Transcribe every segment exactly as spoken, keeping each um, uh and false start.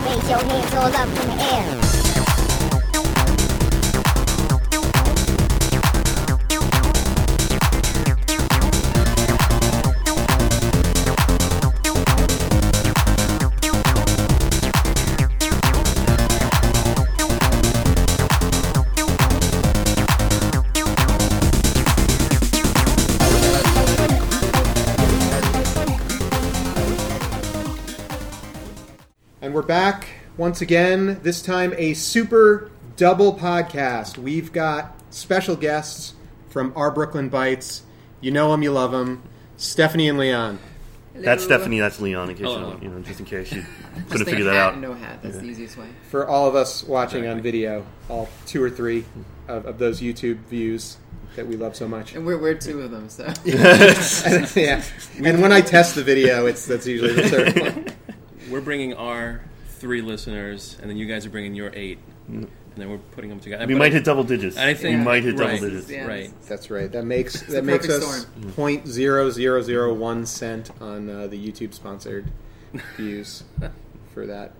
Raise your hands all up in the air. And we're back once again, this time a super double podcast. We've got special guests from Our Brooklyn Bites. You know them, you love them. Stephanie and Leon. Hello. That's Stephanie, that's Leon, in case Hello. you, don't, you know, just in case you Just couldn't think figure that hat out. and no hat. That's Yeah. the easiest way. For all of us watching on Exactly. video, all two or three of, of those YouTube views that we love so much. And we're, we're two of them, so. and, yeah. And when I test the video, it's that's usually the third one. We're bringing our three listeners, and then you guys are bringing your eight, and then we're putting them together. We But might I- hit double digits. I think- we might hit right. double digits. Yeah. Right. That's right. That makes the that makes perfect us storm. point zero zero zero one cent on uh, the YouTube sponsored views for that.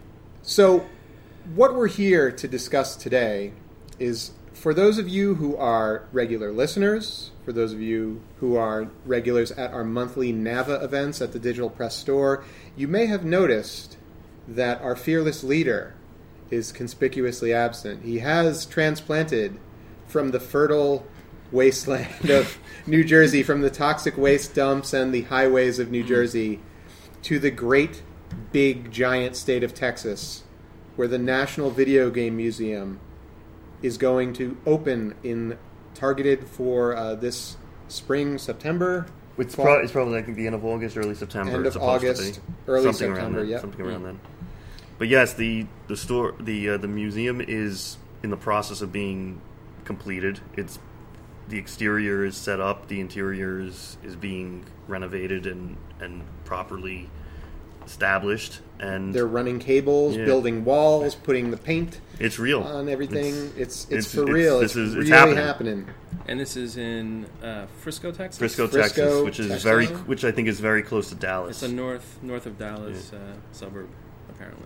So, what we're here to discuss today is for those of you who are regular listeners, for those of you who are regulars at our monthly NAVA events at the Digital Press Store, you may have noticed that our fearless leader is conspicuously absent. He has transplanted from the fertile wasteland of New Jersey, from the toxic waste dumps and the highways of New Jersey, to the great, big, giant state of Texas, where the National Video Game Museum is going to open in targeted for uh, this spring, September. It's, fall. pro- it's probably, I think, the end of August, early September. End it's of supposed August, to be. early something around September, then, yep. Something around then. But yes, the the store, the uh, the museum is in the process of being completed. It's the exterior is set up, the interior is, is being renovated and and properly established, and They're running cables, Yeah. building walls, putting the paint it's real on everything. It's, It's it's, it's- for it's- real. this It's is- it's really happening. happening. And this is in uh, Frisco, Texas. Frisco, Frisco, Texas, which is Texas. very, which I think is very close to Dallas. It's a north north of Dallas uh, suburb, apparently.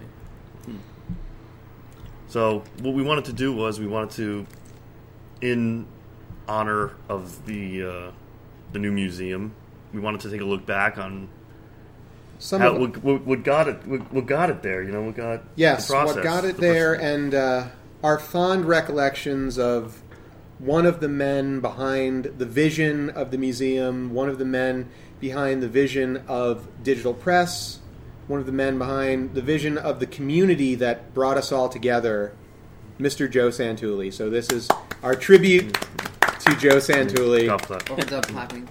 So what we wanted to do was we wanted to, in honor of the uh, the new museum, we wanted to take a look back on Some how, of what, what, what got it, what, what got it there. You know, what got Yes, the process, what got it the there, process. and uh, our fond recollections of one of the men behind the vision of the museum, one of the men behind the vision of digital press, one of the men behind the vision of the community that brought us all together, Mister Joe Santulli. So this is our tribute to Joe Santulli. Golf clap. Holds up clapping.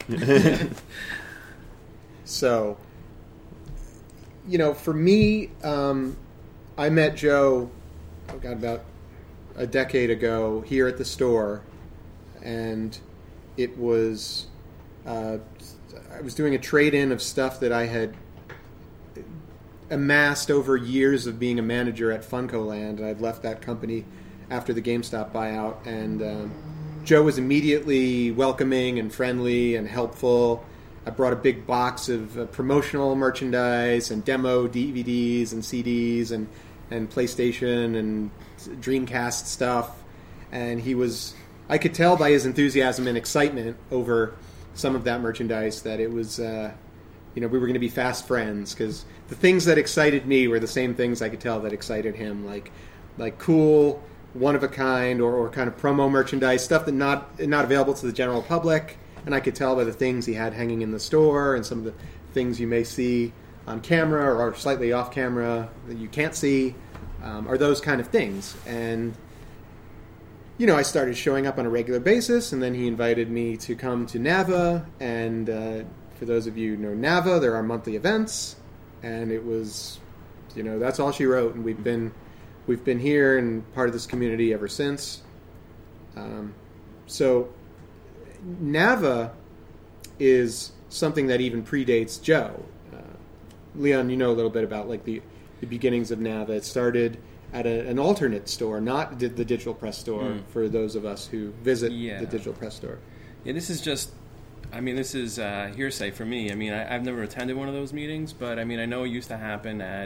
So, you know, for me, um, I met Joe, oh God, about a decade ago here at the store, and it was, uh, I was doing a trade-in of stuff that I had amassed over years of being a manager at Funko Land, and I'd left that company after the GameStop buyout, and um, Joe was immediately welcoming and friendly and helpful. I brought a big box of uh, promotional merchandise and demo D V Ds and C Ds and, and PlayStation and Dreamcast stuff, and he was, I could tell by his enthusiasm and excitement over some of that merchandise that it was, uh, you know, we were going to be fast friends, because the things that excited me were the same things I could tell that excited him, like like cool, one of a kind, or, or kind of promo merchandise, stuff that not not available to the general public. And I could tell by the things he had hanging in the store and some of the things you may see on camera or slightly off camera that you can't see, um, are those kind of things. And you know, I started showing up on a regular basis, and then he invited me to come to NAVA, and uh, for those of you who know NAVA, there are monthly events, and it was, you know, that's all she wrote, and we've been we've been here and part of this community ever since. Um, so NAVA is something that even predates Joe. Uh, Leon, you know a little bit about like the, the beginnings of NAVA. It started at a, an alternate store, not the Digital Press Store, Mm. for those of us who visit Yeah. the Digital Press Store. Yeah, this is just, I mean, this is uh, hearsay for me. I mean, I, I've never attended one of those meetings, but I mean, I know it used to happen at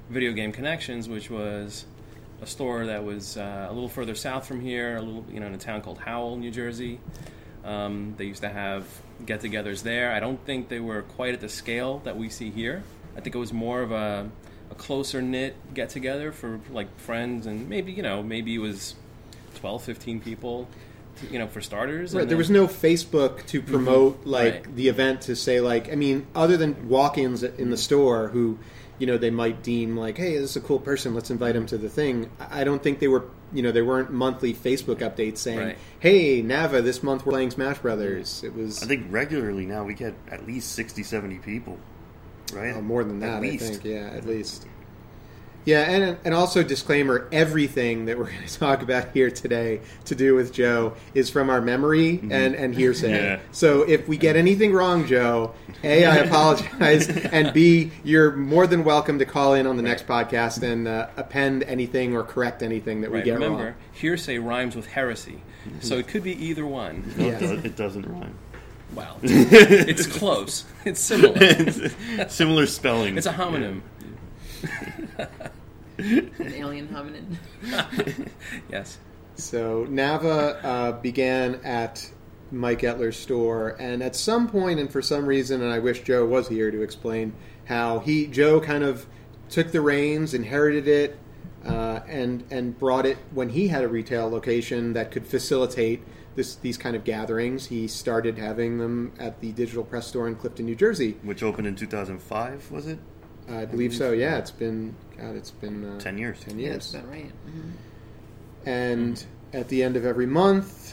Video Game Connections, which was a store that was uh, a little further south from here, a little, you know, in a town called Howell, New Jersey. Um, they used to have get-togethers there. I don't think they were quite at the scale that we see here. I think it was more of a, a closer-knit get-together for, like, friends, and maybe, you know, maybe it was twelve, fifteen people, to, you know, for starters. Right, and there then, was no Facebook to promote, Mhm. like, Right. the event to say, like, I mean, other than walk-ins in the store who, you know, they might deem, like, hey, this is a cool person, let's invite him to the thing. I I don't think they were, you know, there weren't monthly Facebook updates saying, Right. hey, Nava, this month we're playing Smash Brothers. It was I think regularly now we get at least sixty, seventy people, right? uh, more than At that, I least. think, yeah, at least. Yeah, and and also disclaimer: everything that we're going to talk about here today to do with Joe is from our memory and, and hearsay. Yeah. So if we get anything wrong, Joe, A, I apologize, and B, you're more than welcome to call in on the next podcast and uh, append anything or correct anything that we Right, get remember, wrong. hearsay rhymes with heresy, so it could be either one. No, Yeah. it, does, it doesn't rhyme. Well, it's close. It's similar. Similar spelling. It's a homonym. An alien hominid. Yes. So Nava uh, began at Mike Etler's store, and at some point, and for some reason, and I wish Joe was here to explain how he Joe kind of took the reins, inherited it, uh, and and brought it when he had a retail location that could facilitate this these kind of gatherings. He started having them at the Digital Press store in Clifton, New Jersey. Which opened in two thousand five, was it? I believe so. Yeah, it's been God, it's been uh, Ten years. Ten Yeah, years. that's about right. Mhm. And at the end of every month,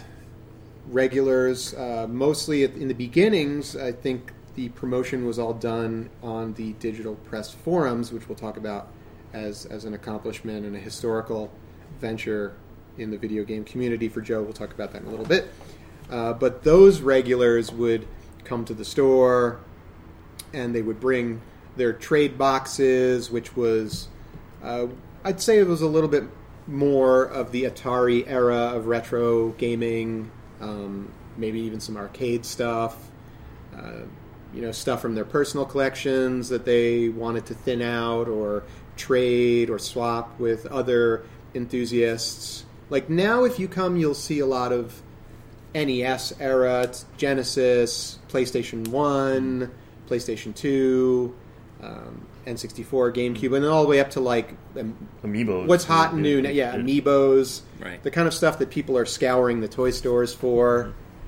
regulars, uh, mostly at, in the beginnings, I think the promotion was all done on the Digital Press forums, which we'll talk about as, as an accomplishment and a historical venture in the video game community for Joe. We'll talk about that in a little bit. Uh, but those regulars would come to the store, and they would bring their trade boxes, which was, uh, I'd say it was a little bit more of the Atari era of retro gaming, um, maybe even some arcade stuff, uh, you know, stuff from their personal collections that they wanted to thin out or trade or swap with other enthusiasts. Like now, if you come, you'll see a lot of N E S era, Genesis, PlayStation one, PlayStation two, um, N sixty-four, GameCube, and then all the way up to like um, Amiibos. what's hot and new. Yeah, Amiibos, Right. the kind of stuff that people are scouring the toy stores for,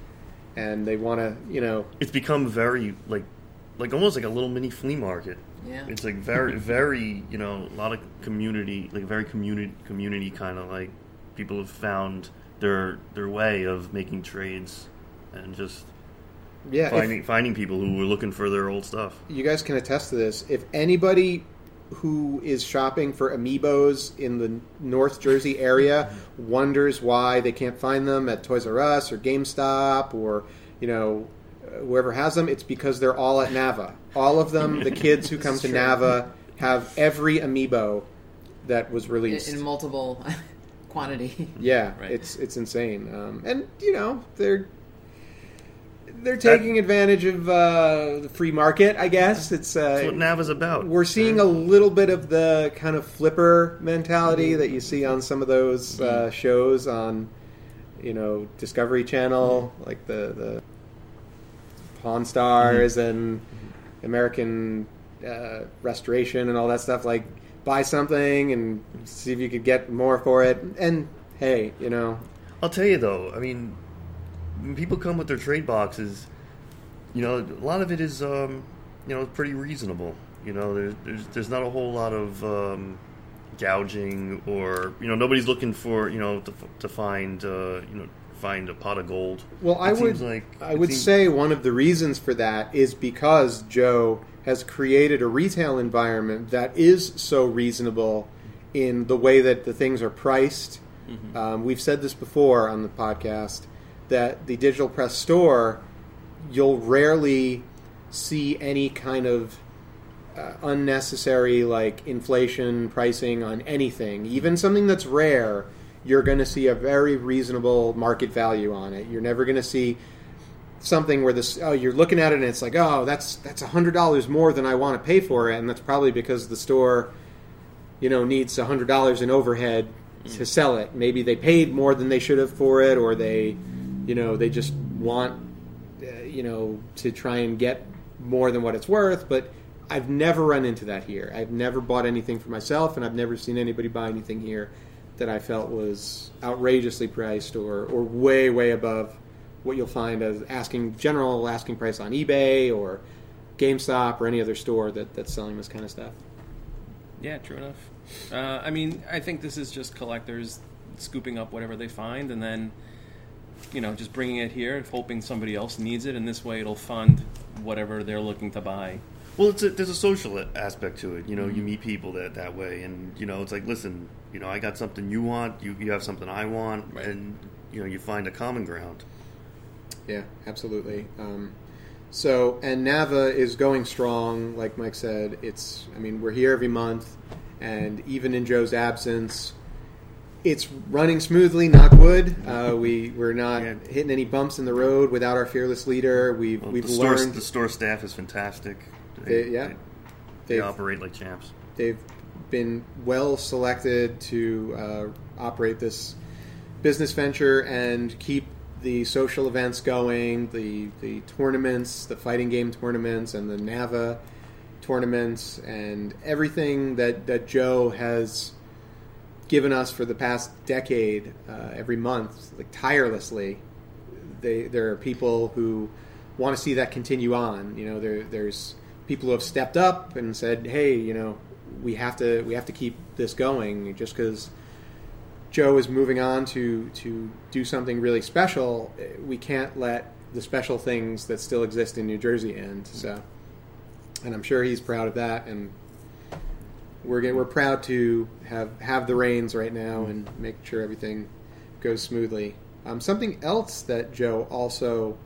and they want to, you know, It's become very like, like almost like a little mini flea market. Yeah. It's like very, very, you know, a lot of community, like very community, community kind of like people have found their their way of making trades and just yeah. if- finding finding people who were looking for their old stuff. you guys can attest to this. If anybody who is shopping for Amiibos in the North Jersey area wonders why they can't find them at Toys R Us or GameStop or, you know, uh, whoever has them, it's because they're all at Nava. All of them, the kids who come This to is true. Nava, have every Amiibo that was In, released. in multiple quantity. Yeah, Right. it's it's insane, um, and you know they're they're taking advantage of uh, the free market. I guess it's uh, That's what Nava's about. we're seeing a little bit of the kind of flipper mentality that you see on some of those uh, shows on, you know, Discovery Channel, like the the Pawn Stars and American uh, Restoration and all that stuff. Like, buy something and see if you could get more for it. And hey, you know, I'll tell you though, I mean, when people come with their trade boxes, you know, a lot of it is, um, you know, pretty reasonable. You know, there's there's, there's not a whole lot of um, gouging or, you know, nobody's looking for, you know, to, to find, uh, you know, find a pot of gold. well, I It would seems like, I it would seems- say one of the reasons for that is because Joe has created a retail environment that is so reasonable in the way that the things are priced. Mm-hmm. Um, we've said this before on the podcast that the Digital Press store, you'll rarely see any kind of uh, unnecessary like inflation pricing on anything. Even something that's rare, you're going to see a very reasonable market value on it. You're never going to see something where this oh you're looking at it and it's like, oh, that's that's a hundred dollars more than I want to pay for it, and that's probably because the store you know, needs one hundred dollars in overhead to sell it. Maybe they paid more than they should have for it, or they, you know, they just want, uh, you know, to try and get more than what it's worth. But I've never run into that here. I've never bought anything for myself, and I've never seen anybody buy anything here that I felt was outrageously priced or, or way, way above what you'll find as asking general asking price on eBay or GameStop or any other store that, that's selling this kind of stuff. Yeah, true enough. Uh, I mean, I think this is just collectors scooping up whatever they find and then, you know, just bringing it here, hoping somebody else needs it, and this way it'll fund whatever they're looking to buy. Well, it's a, there's a social aspect to it. You know, you meet people that that way, and you know, it's like, listen, you know, I got something you want, you you have something I want, Right. and you know, you find a common ground. Yeah, absolutely. Um, so, and Nava is going strong, like Mike said. It's, I mean, we're here every month, and even in Joe's absence, it's running smoothly, knock wood. Uh, we, we're not Yeah. hitting any bumps in the road without our fearless leader. We've, Well, we've the store learned... the store staff is fantastic. They- yeah. they, they they've- operate like champs. They've been well selected to uh, operate this business venture and keep the social events going, the the tournaments, the fighting game tournaments, and the Nava tournaments, and everything that, that Joe has given us for the past decade, uh, every month, like tirelessly. They there are people who want to see that continue on. You know, there there's people who have stepped up and said, "Hey, you know, we have to we have to keep this going." Just because Joe is moving on to to do something really special, we can't let the special things that still exist in New Jersey end. So, and I'm sure he's proud of that, and we're get, we're proud to have have the reins right now and make sure everything goes smoothly. Um, something else that Joe also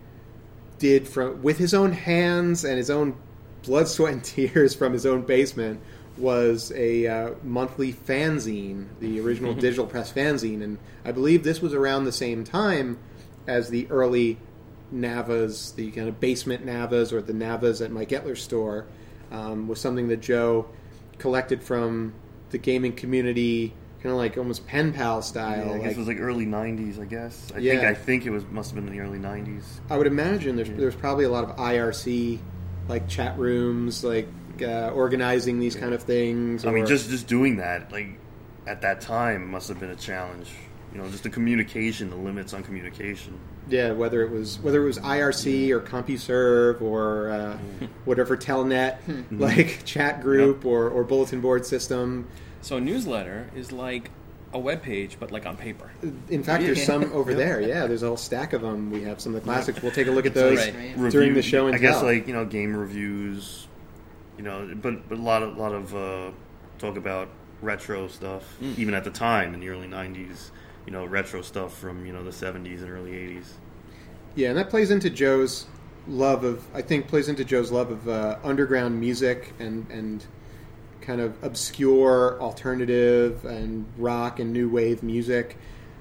did from with his own hands and his own blood, sweat, and tears from his own basement was a uh, monthly fanzine, the original digital press fanzine, and I believe this was around the same time as the early Navas, the kind of basement Navas or the Navas at Mike Etler's store, um, was something that Joe collected from the gaming community, kind of like almost pen pal style. Yeah, I guess like, it was like early nineties. I guess. I Yeah. think I think it was must have been in the early nineties. I would imagine there's there's probably a lot of I R C, like chat rooms, like uh, organizing these kind of things. I mean, or- just just doing that, like at that time, must have been a challenge. You know, just the communication, the limits on communication. yeah, whether it was whether it was I R C or CompuServe or uh, whatever Telnet like chat group or, or bulletin board system. So a newsletter is like a web page, but like on paper. In fact, there's Yeah. some over there. Yeah, there's a whole stack of them. We have some of the classics. We'll take a look at those Right, right. during Review- the show and I guess tell. like you know game reviews, you know, but but a lot of lot of uh, talk about retro stuff. Even at the time in the early nineties, you know, retro stuff from you know the seventies and early eighties. Yeah, and that plays into Joe's love of, I think, plays into Joe's love of uh, underground music and and kind of obscure alternative and rock and new wave music.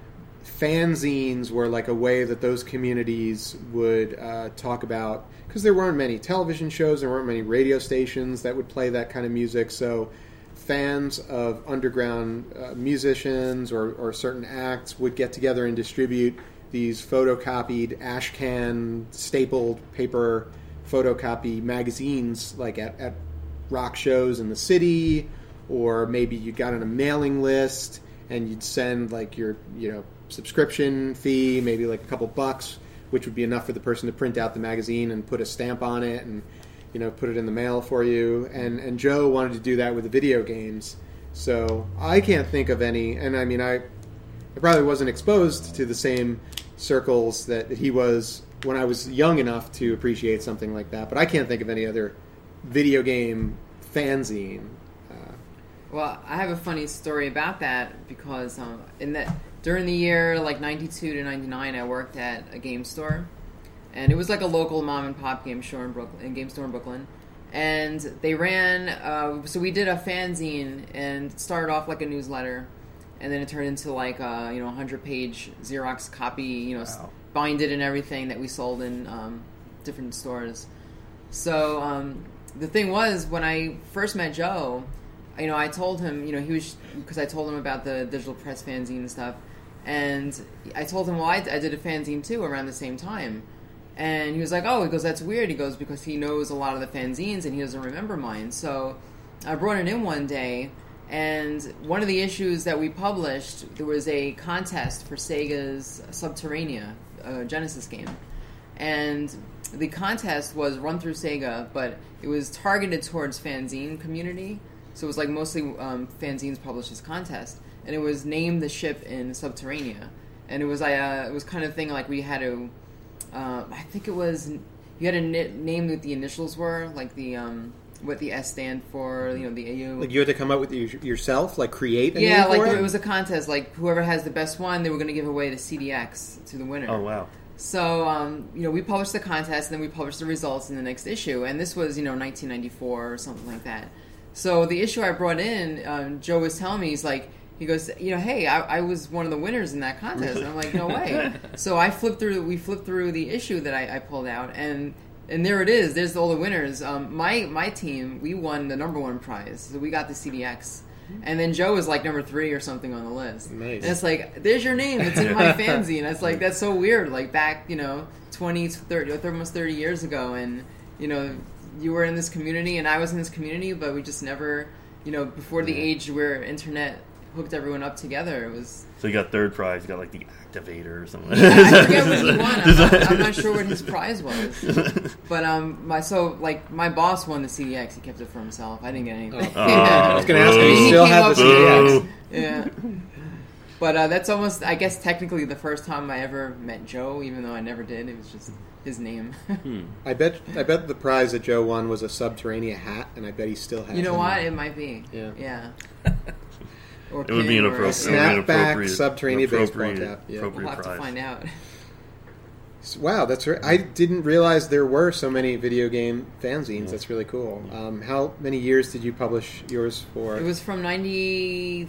Fanzines were like a way that those communities would uh, talk about, because there weren't many television shows, there weren't many radio stations that would play that kind of music, so fans of underground uh, musicians or, or certain acts would get together and distribute these photocopied ashcan stapled paper photocopy magazines, like at, at rock shows in the city, or maybe you got on a mailing list and you'd send like your you know subscription fee, maybe like a couple bucks, which would be enough for the person to print out the magazine and put a stamp on it and you know put it in the mail for you. And and Joe wanted to do that with the video games, so I can't think of any. And I mean I I probably wasn't exposed to the same circles that he was when I was young enough to appreciate something like that, but I can't think of any other video game fanzine. Uh, Well, I have a funny story about that because um, in that during the year like ninety-two to ninety-nine, I worked at a game store, and it was like a local mom and pop game store in Brooklyn, game store in Brooklyn, and they ran. Uh, so we did a fanzine and it started off like a newsletter, and then it turned into like a you know hundred page Xerox copy, you know, Wow. binded and everything that we sold in um, different stores. So um, the thing was, when I first met Joe, you know, I told him, you know, he was, because I told him about the digital press fanzine and stuff, and I told him, well, I, I did a fanzine too around the same time. And he was like, oh, he goes, that's weird. He goes, because he knows a lot of the fanzines and he doesn't remember mine. So I brought it in one day, and one of the issues that we published, there was a contest for Sega's Subterranea, a Genesis game. And the contest was run through Sega, but it was targeted towards fanzine community. So it was like mostly um, fanzines published this contest. And it was Name the Ship in Subterranea. And it was, uh, it was kind of thing like we had to... Uh, I think it was you had to name what the initials were, like the um, what the S stand for, you know, the A U. Like you had to come up with it yourself, like create. A yeah, name like for it? it? it was a contest. Like whoever has the best one, they were going to give away the C D X to the winner. Oh wow! So um, you know, we published the contest, and then we published the results in the next issue. And this was, you know, nineteen ninety-four or something like that. So the issue I brought in, um, Joe was telling me, he's like. He goes, you know, hey, I, I was one of the winners in that contest. And I'm like, no way. So I flipped through, we flipped through the issue that I, I pulled out, and and there it is. There's all the winners. Um, my my team, we won the number one prize, so we got the C D X. And then Joe was like number three or something on the list. Nice. And it's like, there's your name. It's in my fanzine. It's like, that's so weird. Like back, you know, twenty, thirty, almost thirty years ago, and you know, you were in this community, and I was in this community, but we just never, you know, before the age where internet hooked everyone up together. It was so you got third prize. You got like the activator or something. Yeah, I forget what he won. I'm not, I'm not sure what his prize was. But um, my so like my boss won the C D X. He kept it for himself. I didn't get anything. Oh. I was going to ask if you He still came had up the with C D it. X. Yeah. But uh, that's almost, I guess, technically the first time I ever met Joe, even though I never did. It was just his name. I bet. I bet the prize that Joe won was a Subterranea hat, and I bet he still has. You know them. what? It might be. Yeah. Yeah. Or It would be pin an or- appropriate, Yeah. it would be an Snapback appropriate, Subterranea baseball appropriate, cap, yeah. appropriate We'll have prize. to find out. Wow, that's right. I didn't realize there were so many video game fanzines. That's really cool. Um, how many years did you publish yours for? It was from ninety-three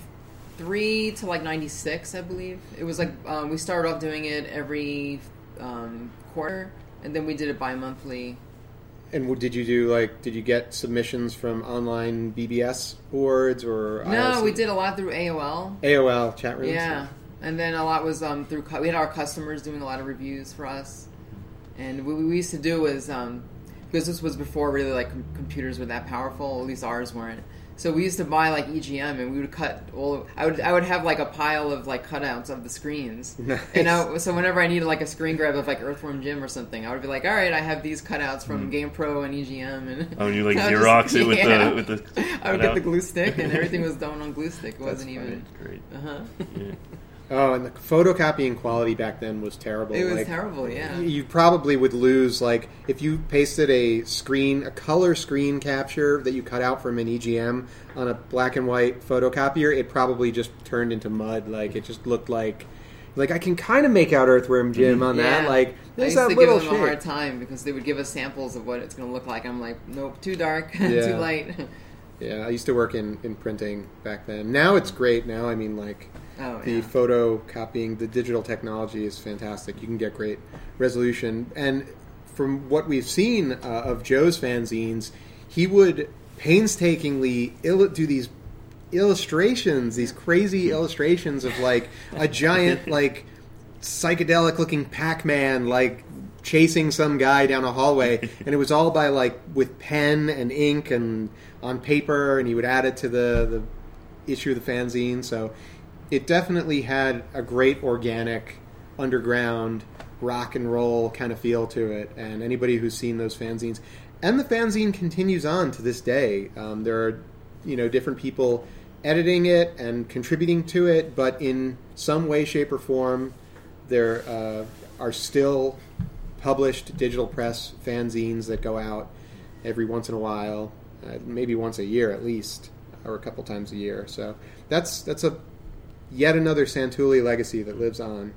to like ninety-six, I believe. It was like, um, we started off doing it every um, quarter, and then we did it bi-monthly. And what did you do? Like, did you get submissions from online B B S boards or? No, I R C? we did a lot through A O L. A O L chat rooms. Yeah. And then a lot was um, through, cu- we had our customers doing a lot of reviews for us. And what we used to do was, um, because this was before really like com- computers were that powerful, at least ours weren't. So we used to buy like E G M, and we would cut all. I would I would have like a pile of like cutouts of the screens, Nice. and I, so whenever I needed like a screen grab of like Earthworm Jim or something, I would be like, all right, I have these cutouts from GamePro and E G M, and Oh, and you like I would Xerox just- it with yeah. the with the. I would cutout? get the glue stick, and everything was done on glue stick. It That's wasn't even. Great. Uh huh. Yeah. Oh, and the photocopying quality back then was terrible. It was Like, terrible. Yeah. You probably would lose, like, if you pasted a screen, a color screen capture that you cut out from an E G M on a black and white photocopier, it probably just turned into mud. Like, it just looked like, like I can kind of make out Earthworm Jim on that. Yeah. Like, I there's used that to give little them shit. a hard time because they would give us samples of what it's going to look like. I'm like, nope, too dark, Yeah. too light. Yeah, I used to work in, in printing back then. Now it's great. Now, I mean, like, Oh, the yeah. photocopying, the digital technology is fantastic. You can get great resolution. And from what we've seen uh, of Joe's fanzines, he would painstakingly il- do these illustrations, these crazy illustrations of like a giant, like psychedelic looking Pac-Man, like chasing some guy down a hallway. And it was all by like with pen and ink and on paper, and he would add it to the, the issue of the fanzine. So it definitely had a great organic underground rock and roll kind of feel to it. And anybody who's seen those fanzines, and the fanzine continues on to this day. Um, there are, you know, different people editing it and contributing to it, but in some way, shape, or form, there uh, are still published digital press fanzines that go out every once in a while, uh, maybe once a year at least, or a couple times a year. So that's that's a yet another Santulli legacy that lives on.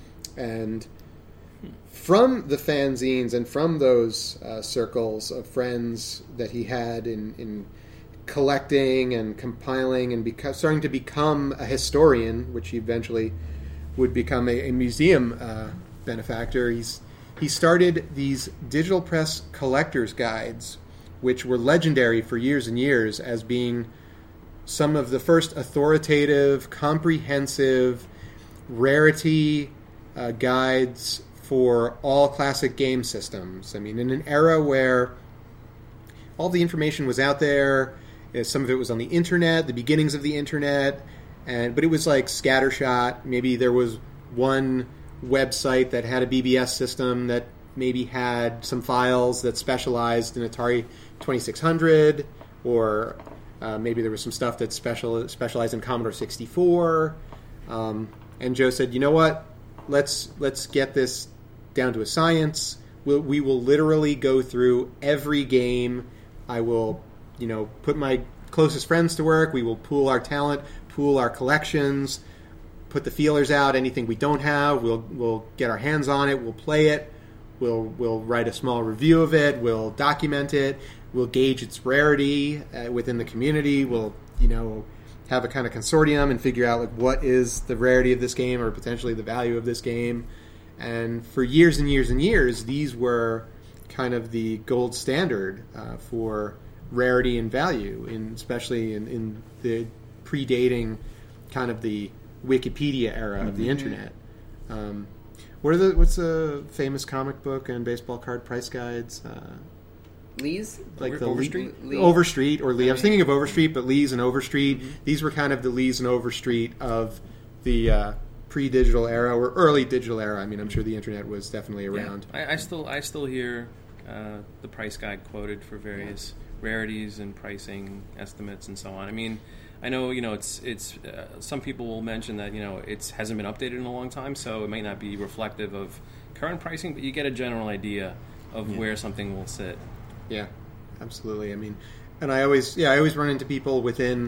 And from the fanzines and from those uh, circles of friends that he had in, in collecting and compiling and beca- starting to become a historian, which he eventually would become a, a museum uh, benefactor, he's he started these digital press collector's guides, which were legendary for years and years as being some of the first authoritative, comprehensive rarity uh, guides for all classic game systems. I mean, in an era where all the information was out there, uh, some of it was on the internet, the beginnings of the internet, and but it was like scattershot. Maybe there was one website that had a B B S system that maybe had some files that specialized in Atari twenty-six hundred, or uh, maybe there was some stuff that special specialized in Commodore sixty-four. Um, and Joe said, "You know what? Let's let's get this down to a science. We'll, we will literally go through every game. I will, you know, put my closest friends to work. We will pool our talent, pool our collections, put the feelers out. Anything we don't have, we'll we'll get our hands on it. We'll play it. We'll we'll write a small review of it. We'll document it. We'll gauge its rarity uh, within the community. We'll, you know, have a kind of consortium and figure out like what is the rarity of this game or potentially the value of this game." And for years and years and years, these were kind of the gold standard uh, for rarity and value, in, especially in, in the predating kind of the Wikipedia era mm-hmm. of the internet. Um, what are the what's the famous comic book and baseball card price guides? Uh, Lee's? Like Over, the Overstreet? Lee, Overstreet or Lee. I was thinking of Overstreet, but Lee's and Overstreet. Mm-hmm. These were kind of the Lee's and Overstreet of the uh, pre-digital era or early digital era. I mean, I'm sure the internet was definitely around. Yeah. I, I still I still hear uh, the price guide quoted for various rarities and pricing estimates and so on. I mean, I know, you know, it's it's uh, some people will mention that, you know, it hasn't been updated in a long time, so it may not be reflective of current pricing, but you get a general idea of yeah. where something will sit. Yeah, absolutely. I mean, and I always, yeah, I always run into people within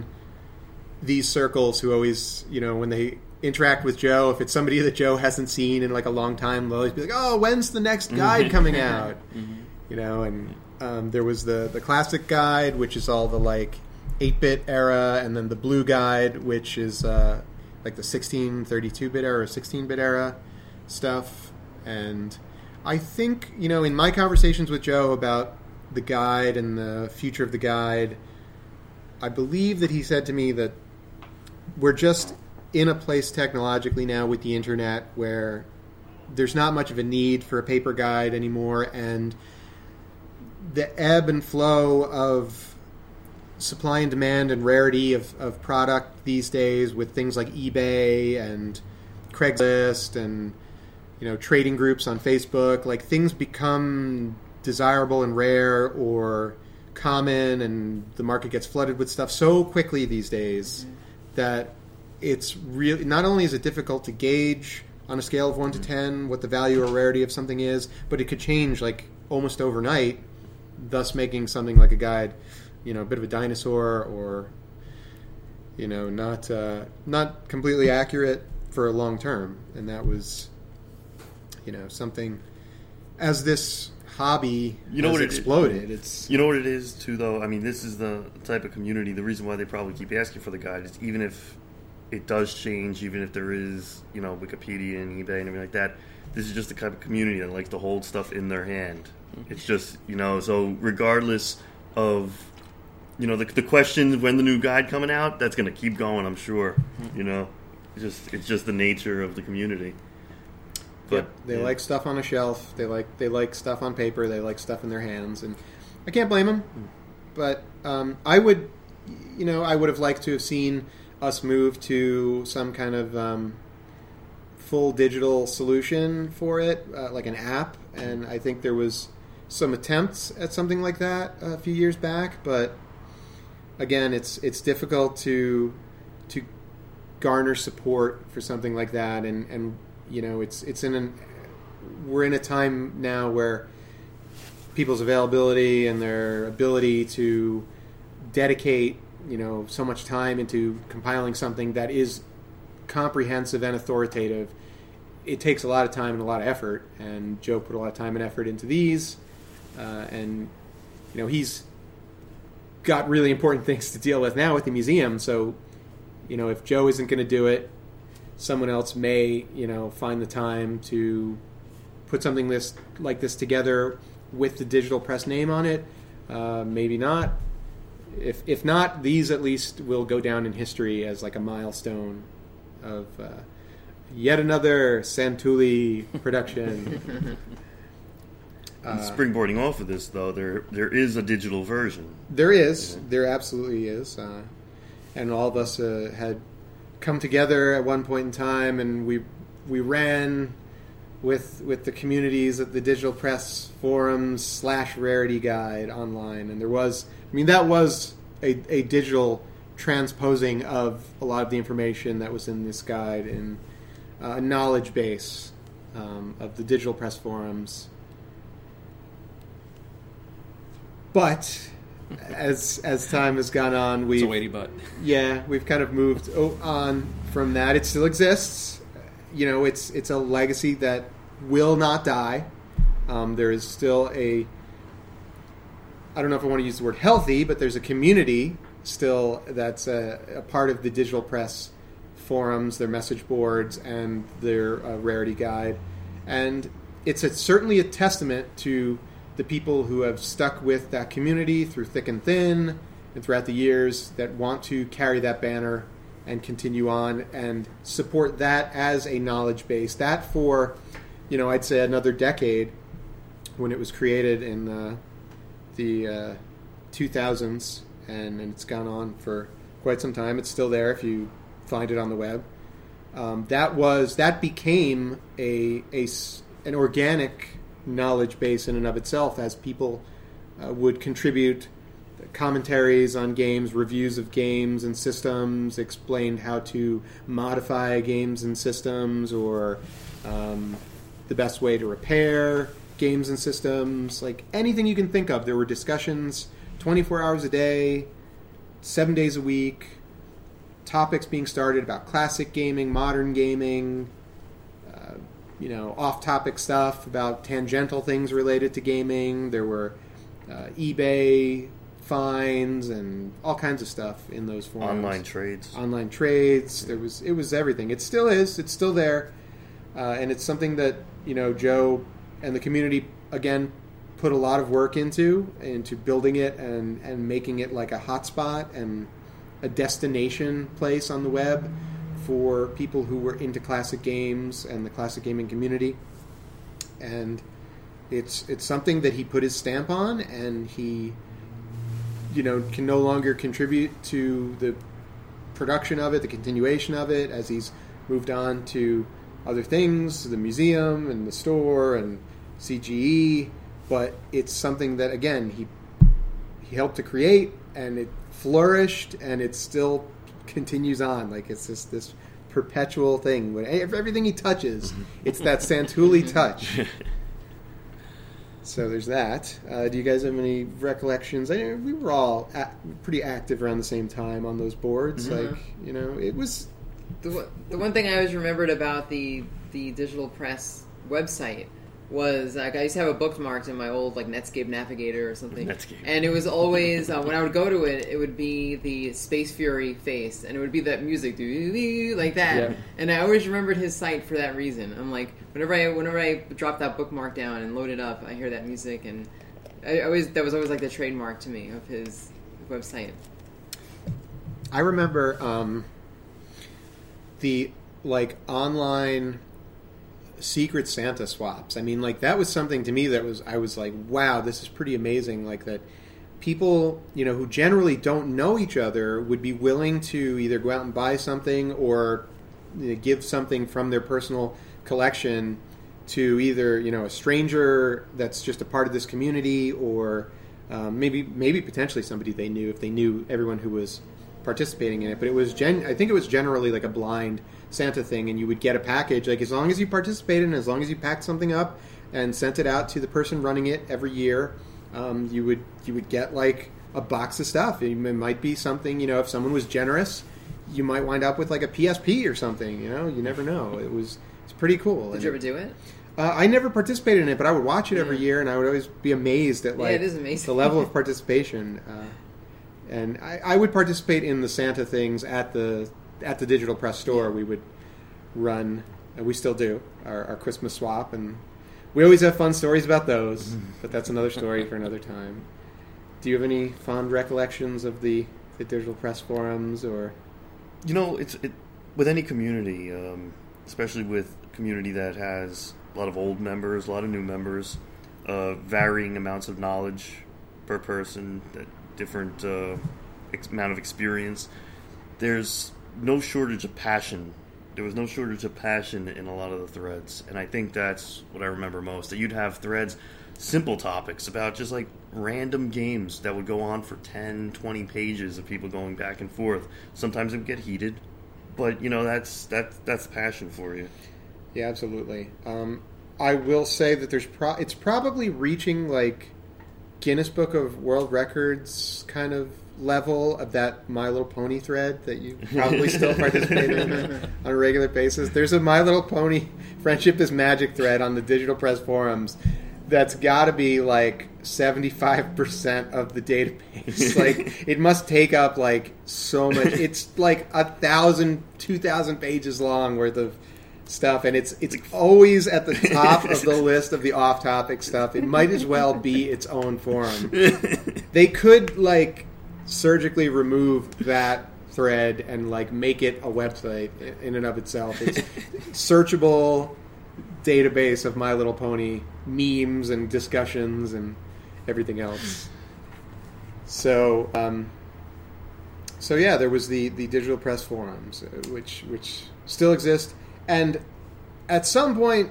these circles who always, you know, when they interact with Joe, if it's somebody that Joe hasn't seen in like a long time, they'll always be like, "Oh, when's the next guide coming out?" Mm-hmm. You know, and um, there was the the classic guide, which is all the like eight-bit era, and then the blue guide, which is uh, like the sixteen thirty-two bit era or sixteen-bit era stuff. And I think, you know, in my conversations with Joe about the guide and the future of the guide, I believe that he said to me that we're just in a place technologically now with the internet where there's not much of a need for a paper guide anymore, and the ebb and flow of supply and demand and rarity of, of product these days with things like eBay and Craigslist and, you know, trading groups on Facebook, like things become desirable and rare or common, and the market gets flooded with stuff so quickly these days mm-hmm. that it's really, not only is it difficult to gauge on a scale of one to ten what the value or rarity of something is, but it could change like almost overnight, thus making something like a guide, you know, a bit of a dinosaur, or, you know, not uh, not completely accurate for a long term. And that was, you know, something as this hobby you know has what it exploded. Is, it's you know what it is too, though. I mean, this is the type of community. The reason why they probably keep asking for the guide is even if it does change, even if there is, you know, Wikipedia and eBay and everything like that, this is just the kind of community that likes to hold stuff in their hand. It's just, you know, so regardless of, you know, the, the question when the new guide coming out, that's going to keep going, I'm sure. You know, it's just it's just the nature of the community. But yep. They yeah. like stuff on a shelf. They like they like stuff on paper. They like stuff in their hands, and I can't blame them. But um, I would, you know, I would have liked to have seen us move to some kind of um, full digital solution for it, uh, like an app. And I think there was some attempts at something like that a few years back. But again, it's it's difficult to to garner support for something like that, and and. You know, it's it's in an we're in a time now where people's availability and their ability to dedicate, you know, so much time into compiling something that is comprehensive and authoritative, it takes a lot of time and a lot of effort. And Joe put a lot of time and effort into these, uh, and you know, he's got really important things to deal with now with the museum. So, you know, if Joe isn't going to do it, someone else may, you know, find the time to put something this like this together with the digital press name on it. Uh, maybe not. if if not, these at least will go down in history as like a milestone of uh, yet another Santulli production. And springboarding off of this, though, there there is a digital version. There is. Yeah. There absolutely is. Uh, and all of us uh, had come together at one point in time, and we we ran with with the communities at the Digital Press forums slash Rarity Guide online. And there was, I mean, that was a, a digital transposing of a lot of the information that was in this guide in uh, a knowledge base um, of the Digital Press forums. But as as time has gone on, It's a we've weighty butt. yeah we've kind of moved o- on from that. It still exists. You know, it's it's a legacy that will not die. Um, there is still a I don't know if I want to use the word healthy, but there's a community still that's a, a part of the Digital Press forums, their message boards, and their uh, Rarity Guide, and it's a, certainly a testament to the people who have stuck with that community through thick and thin and throughout the years that want to carry that banner and continue on and support that as a knowledge base. That for, you know, I'd say another decade when it was created in uh, the uh, two thousands, and, and it's gone on for quite some time. It's still there if you find it on the web. Um, that was, that became a, a s- an organic knowledge base in and of itself as people uh, would contribute commentaries on games, reviews of games and systems, explained how to modify games and systems, or um, the best way to repair games and systems, like anything you can think of. There were discussions twenty-four hours a day, seven days a week, topics being started about classic gaming, modern gaming, you know, off-topic stuff about tangential things related to gaming. There were uh, eBay fines and all kinds of stuff in those forums. Online trades. Online trades. There was it was everything. It still is. It's still there, uh, and it's something that, you know, Joe and the community again put a lot of work into into building it and and making it like a hotspot and a destination place on the web for people who were into classic games and the classic gaming community. And it's it's something that he put his stamp on, and he, you know, can no longer contribute to the production of it, the continuation of it, as he's moved on to other things, the museum and the store and C G E. But it's something that, again, he he helped to create, and it flourished, and it still continues on. Like, it's just this perpetual thing. When everything he touches, it's that Santulli touch. So there's that. Uh, do you guys have any recollections? I know we were all a- pretty active around the same time on those boards. Mhm. Like, you know, it was... The, one- the one thing I always remembered about the the Digital Press website was, like, I used to have a bookmarked in my old, like, Netscape Navigator or something. Netscape. And it was always, uh, when I would go to it, it would be the Space Fury face, and it would be that music, doo-doo-doo, like that. Yeah. And I always remembered his site for that reason. I'm like, whenever I whenever I drop that bookmark down and load it up, I hear that music, and I always that was always like the trademark to me of his website. I remember um, the, like, online Secret Santa swaps. I mean, like, that was something to me that was, I was like, wow, this is pretty amazing. Like, that people, you know, who generally don't know each other would be willing to either go out and buy something or, you know, give something from their personal collection to either, you know, a stranger that's just a part of this community, or um, maybe maybe potentially somebody they knew if they knew everyone who was participating in it. But it was gen- I think it was generally like a blind Santa thing, and you would get a package, like, as long as you participated and as long as you packed something up and sent it out to the person running it every year, um, you would you would get like a box of stuff. It might be something, you know, if someone was generous, you might wind up with like a P S P or something. You know, you never know. It was it's pretty cool. Did And you ever do it? Uh, I never participated in it, but I would watch it every Yeah. year, and I would always be amazed at, like, Yeah, it is amazing. the level of participation. Uh, and I, I would participate in the Santa things at the at the Digital Press store. We would run, and we still do, our, our Christmas swap, and we always have fun stories about those. But that's another story for another time. do you have any fond recollections of the, the Digital Press forums, or? You know, it's it, with any community, um, especially with a community that has a lot of old members, a lot of new members, uh, varying amounts of knowledge per person, different uh, ex- amount of experience. There's no shortage of passion. There was no shortage of passion in a lot of the threads, and I think that's what I remember most. That you'd have threads, simple topics about just like random games that would go on for ten, twenty pages of people going back and forth. Sometimes it would get heated, but you know that's that's that's passion for you. Yeah, absolutely. Um, I will say that there's pro- it's probably reaching like Guinness Book of World Records kind of level of that My Little Pony thread that you probably still participate in on a regular basis. There's a My Little Pony Friendship is Magic thread on the Digital Press forums that's got to be like seventy-five percent of the database. Like, it must take up like so much. It's like a thousand, two thousand pages long worth of stuff, and it's it's always at the top of the list of the off-topic stuff. It might as well be its own forum. They could like surgically remove that thread and like make it a website in and of itself. It's searchable database of My Little Pony memes and discussions and everything else. So, um, so yeah, there was the, the Digital Press forums, uh, which which still exist. And at some point,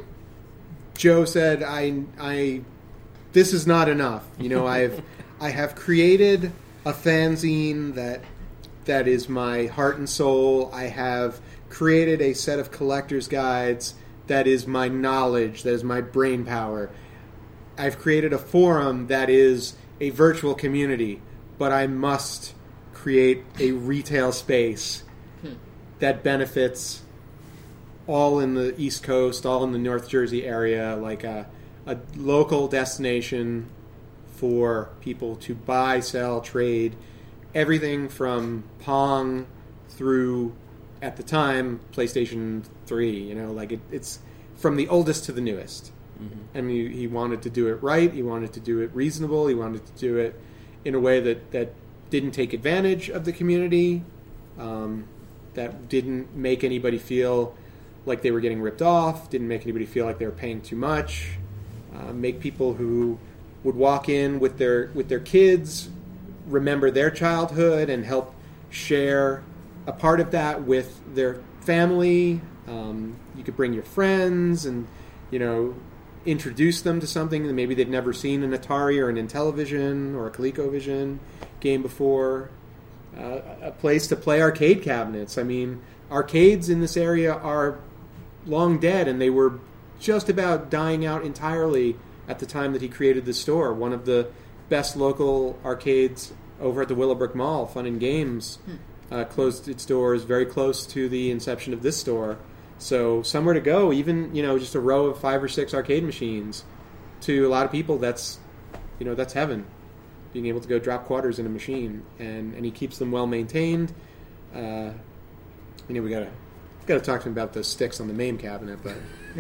Joe said, "I, I, this is not enough. You know, I've, I have created a fanzine that, that is my heart and soul. I have created a set of collector's guides that is my knowledge, that is my brain power. I've created a forum that is a virtual community, but I must create a retail space that benefits all in the East Coast, all in the North Jersey area, like a, a local destination for people to buy, sell, trade, everything from Pong through, at the time, PlayStation three. You know, like it, it's from the oldest to the newest. Mm-hmm. I mean, he wanted to do it right. He wanted to do it reasonable. He wanted to do it in a way that, that didn't take advantage of the community, um, that didn't make anybody feel like they were getting ripped off, didn't make anybody feel like they were paying too much, uh, make people who would walk in with their with their kids remember their childhood and help share a part of that with their family. Um, you could bring your friends and, you know, introduce them to something that maybe they'd never seen an Atari or an Intellivision or a ColecoVision game before. Uh, a place to play arcade cabinets. I mean, arcades in this area are long dead, and they were just about dying out entirely at the time that he created the store. One of the best local arcades over at the Willowbrook Mall, Fun and Games, uh, closed its doors very close to the inception of this store. So somewhere to go, even, you know, just a row of five or six arcade machines, to a lot of people, that's, you know, that's heaven. Being able to go drop quarters in a machine, and, and he keeps them well maintained. Uh, you know, we gotta gotta talk to him about those sticks on the MAME cabinet, but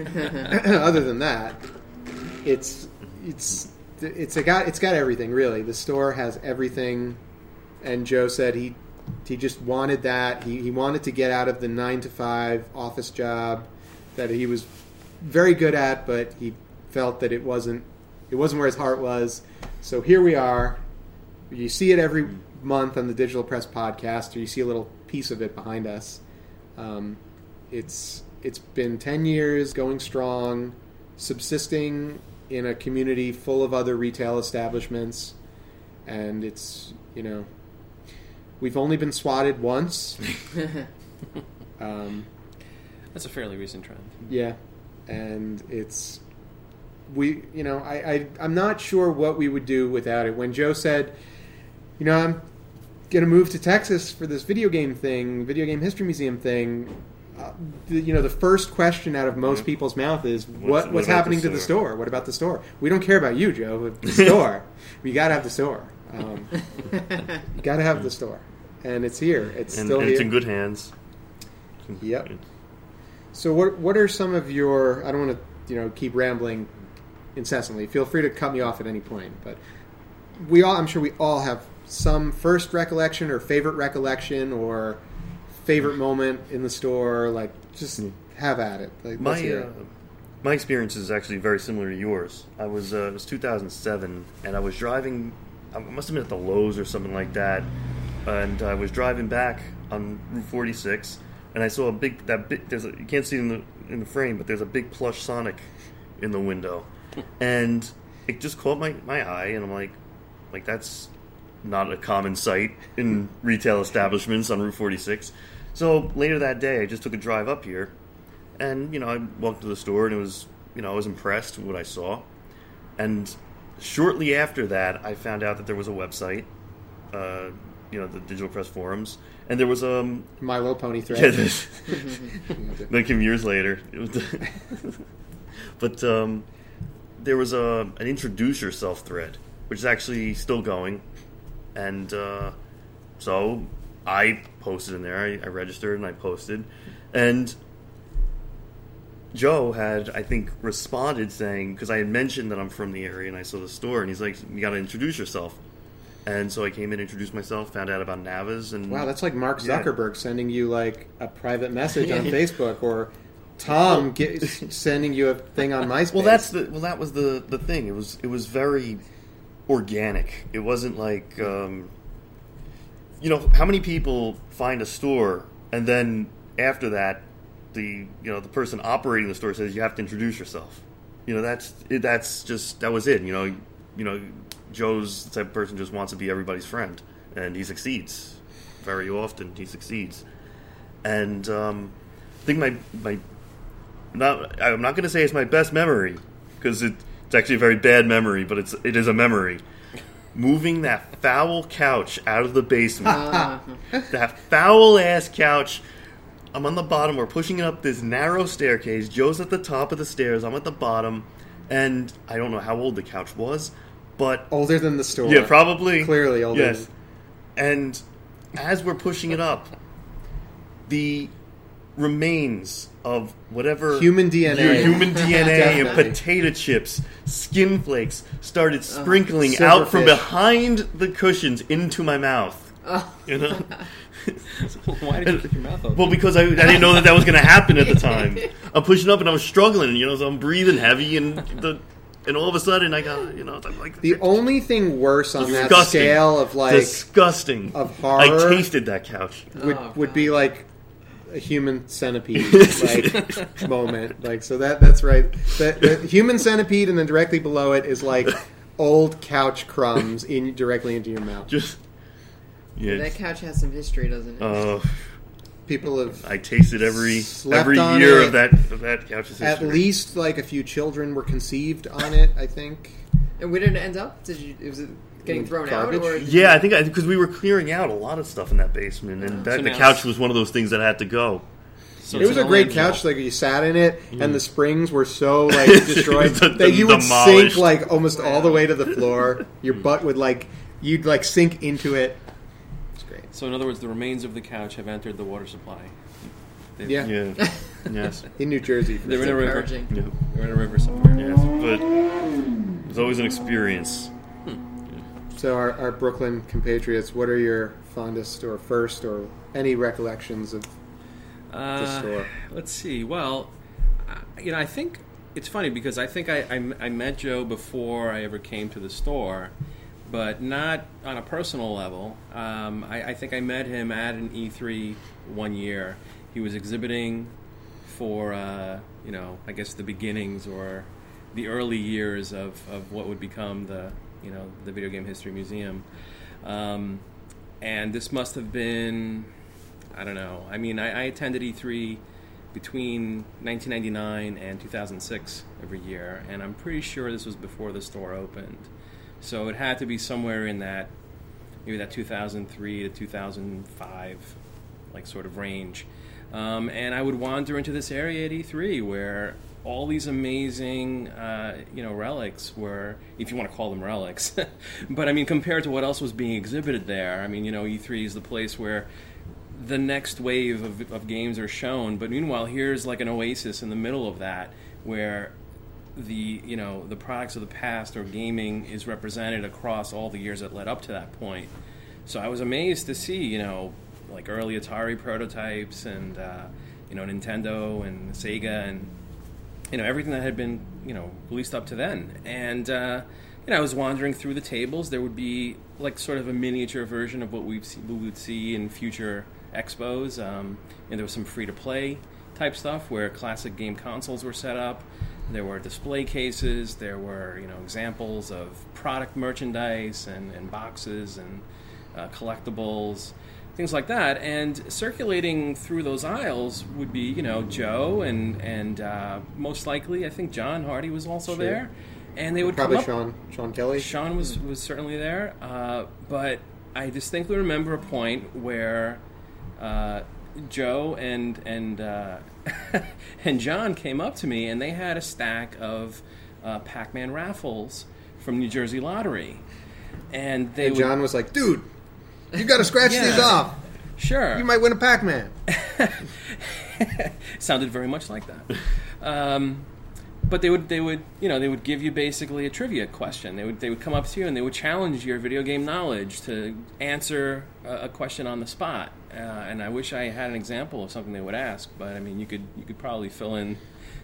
other than that, it's it's it's a got it's got everything really. The store has everything, and Joe said he he just wanted that. He he wanted to get out of the nine to five office job that he was very good at, but he felt that it wasn't it wasn't where his heart was. So here we are. You see it every month on the Digital Press podcast, or you see a little piece of it behind us. Um, it's it's been ten years, going strong, subsisting in a community full of other retail establishments, and it's, you know, we've only been swatted once. um, That's a fairly recent trend. Yeah, and it's we, you know, I, I I'm not sure what we would do without it. When Joe said, you know, I'm going to move to Texas for this video game thing, video game history museum thing, uh, the, you know, the first question out of most people's mouth is, what, What's- what's what about happening the to the store? store? What about the store? We don't care about you, Joe, but the store. We got to have the store. Um, you got to have the store. And it's here. It's and, still and here. it's in good hands. Yep. So what what are some of your, I don't want to, you know, keep rambling incessantly. Feel free to cut me off at any point, but we all, I'm sure we all have some first recollection or favorite recollection or favorite moment in the store. Like, just have at it. Like, My let's hear uh, it. my experience is actually very similar to yours. I was uh, it was two thousand seven, and I was driving. I must have been at the Lowe's or something like that, and I was driving back on Route forty-six, and I saw a big that big. There's a, you can't see it in the in the frame, but there's a big plush Sonic in the window, and it just caught my, my eye, and I'm like, like that's not a common sight in retail establishments on Route forty-six. So later that day, I just took a drive up here, and you know, I walked to the store, and it was, you know, I was impressed with what I saw, and shortly after that, I found out that there was a website, uh, you know, the Digital Press forums, and there was um, My Little Pony thread. yeah, this, that came years later. It was the but um, there was a an introduce yourself thread, which is actually still going, and uh, so I posted in there. I, I registered and I posted, and Joe had, I think, responded saying, because I had mentioned that I'm from the area and I saw the store, and he's like, "You got to introduce yourself." And so I came in, introduced myself, found out about Navas, and Wow, that's like Mark Yeah. Zuckerberg sending you like a private message on Facebook, or Tom get, sending you a thing on MySpace. Well, that's the well. That was the, the thing. It was it was very organic. It wasn't like um, you know, how many people find a store and then after that, the you know the person operating the store says you have to introduce yourself. You know, that's it, that's just that was it. You know, you know, Joe's the type of person who just wants to be everybody's friend, and he succeeds very often. He succeeds, and um, I think my my. Not, I'm not going to say it's my best memory because it, it's actually a very bad memory, but it's it is a memory. Moving that foul couch out of the basement, Uh, that foul ass couch. I'm on the bottom. We're pushing it up this narrow staircase. Joe's at the top of the stairs. I'm at the bottom, and I don't know how old the couch was, but older than the store. yeah, probably Clearly older. Yes, and as we're pushing it up, the remains of whatever Human D N A. your human D N A and Definitely. potato chips, skin flakes started sprinkling Silverfish. out from behind the cushions into my mouth. oh. You know, Why did you keep your mouth open? well, because I, I didn't know that that was going to happen at the time. I'm pushing up and I was struggling. You know, so I'm breathing heavy, and the and all of a sudden I got you know I'm like The only thing worse on that disgusting. scale of like disgusting of horror I tasted that couch. would Oh, would God. be like a human centipede like moment. Like so that that's right. The, the human centipede, and then directly below it is like old couch crumbs in directly into your mouth. Just yeah. That couch has some history, doesn't it? Uh, People have I tasted every Slept every on year it. of that of that couch's at history. least like a few children were conceived on it. I think. And where did it end up? Did you? Was it getting thrown Garbage? out, or did Yeah, you- I think because we were clearing out a lot of stuff in that basement, and that, So the now couch it's- was one of those things that had to go. So It it's was an a great landfill. couch. Like you sat in it, and the springs were so like destroyed The- that you would demolished. sink like almost all the Wow. way to the floor. Your butt would like you'd like sink into it. It's great. So in other words, the remains of the couch have entered the water supply. They've- Yeah, Yeah, yes, in New Jersey. For They're in a sure. river. encouraging. yeah, They're in a river somewhere. yes. But it's always an experience. So our, our Brooklyn compatriots, what are your fondest or first or any recollections of the Uh, store? Let's see. Well, I- you know, I think it's funny because I think I, I, I met Joe before I ever came to the store, but not on a personal level. Um, I, I think I met him at an E three one year. He was exhibiting for, uh, you know, I guess the beginnings or the early years of, of what would become the, you know, the Video Game History Museum. Um, and this must have been... I don't know. I mean, I, I attended E three between nineteen ninety-nine and two thousand six every year, and I'm pretty sure this was before the store opened. So it had to be somewhere in that, maybe that two thousand three to two thousand five, like sort of range. Um, and I would wander into this area at E three where all these amazing, uh, you know, relics were, if you want to call them relics. But I mean, compared to what else was being exhibited there, I mean, you know, E three is the place where the next wave of, of games are shown, but meanwhile here's like an oasis in the middle of that where the you know the products of the past or gaming is represented across all the years that led up to that point. So I was amazed to see you know like early Atari prototypes and uh, you know Nintendo and Sega and you know everything that had been you know released up to then. And uh, you know I was wandering through the tables. There would be like sort of a miniature version of what we've see, we would see in future expos. Um, and there was some free to play type stuff where classic game consoles were set up. There were display cases. There were, you know, examples of product merchandise and, and boxes and uh, collectibles, things like that. And circulating through those aisles would be, you know, Joe and and uh, most likely, I think John Hardy was also Sure. there. And they would Probably come up, Sean Sean Kelly. Sean was was certainly there, uh, but I distinctly remember a point where uh, Joe and and uh, and John came up to me, and they had a stack of uh, Pac-Man raffles from New Jersey Lottery, and they And would, John was like, "Dude, you got to scratch Yeah. these off. sure You might win a Pac-Man." sounded very much like that. Um, but they would, they would, you know, they would give you basically a trivia question. They would, they would come up to you and they would challenge your video game knowledge to answer a, a question on the spot. Uh, and I wish I had an example of something they would ask. But I mean, you could, you could probably fill in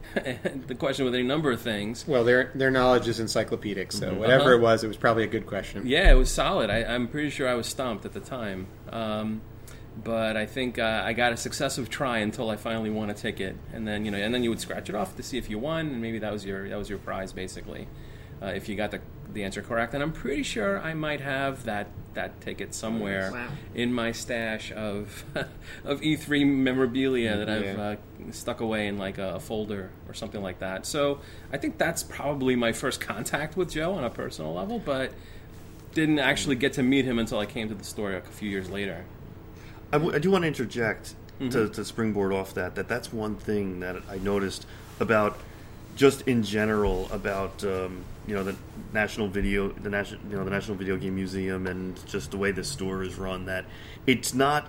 the question with any number of things. Well, their their knowledge is encyclopedic, so whatever Uh-huh. it was, it was probably a good question. Yeah, it was solid. I, I'm pretty sure I was stumped at the time. Um, but I think uh, I got a successive try until I finally won a ticket, and then you know, and then you would scratch it off to see if you won, and maybe that was your that was your prize basically, uh, if you got the the answer correct. And I'm pretty sure I might have that that ticket somewhere Wow. in my stash of of E three memorabilia that I've Yeah. uh, stuck away in like a folder or something like that. So I think that's probably my first contact with Joe on a personal level, but didn't actually get to meet him until I came to the store a few years later. I, w- I do want to interject Mm-hmm. to, to springboard off that. That that's one thing that I noticed about, just in general, about um, you know the National Video, the national you know the National Video Game Museum, and just the way the store is run. That it's not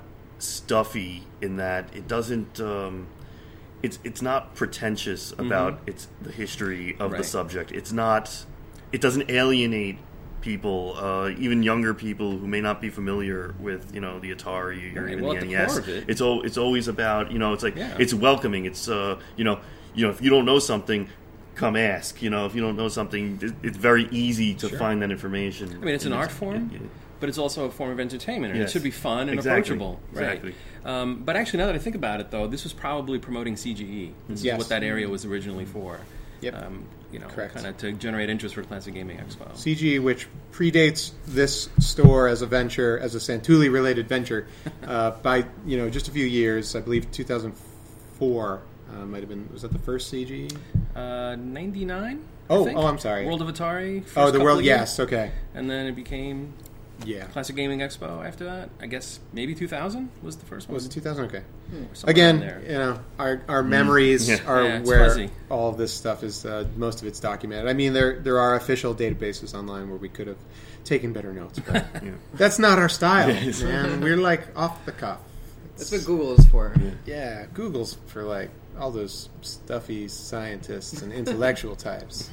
stuffy in that it doesn't. Um, it's it's not pretentious about its the history of Right. the subject. It's not. It doesn't alienate people, uh, even younger people who may not be familiar with, you know, the Atari or Right, even well, the at the N E S. core of it- It's al- it's always about, you know, it's like Yeah. it's welcoming. It's uh, you know, you know, if you don't know something, come ask. You know, if you don't know something, it- it's very easy to Sure. find that information. I mean, it's an And art form, yeah. but it's also a form of entertainment, and Yes. it should be fun and Exactly. approachable. Exactly. Right. Um, but actually, now that I think about it, though, this was probably promoting C G E. This Yes. is what that area was originally for. Yep. Um, you know, Correct. kind of to generate interest for Classic Gaming Expo. C G, which predates this store as a venture, as a Santulli-related venture, uh, by you know just a few years. I believe two thousand four uh, might have been. Was that the first C G? Uh, ninety-nine? Oh, I think? oh, I'm sorry. World of Atari. first Oh, the couple world. of years. Yes. Okay. And then it became Yeah. Classic Gaming Expo after that. I guess maybe two thousand was the first one. Was it two thousand? Okay. Or somewhere Again, in there. you know, our our memories Yeah. are Yeah, it's where fuzzy. all of this stuff is. Uh, most of it's documented. I mean, there there are official databases online where we could have taken better notes, but Yeah. that's not our style, Yes. man. We're like off the cuff. That's what Google is for. Yeah, Google's for like all those stuffy scientists and intellectual types.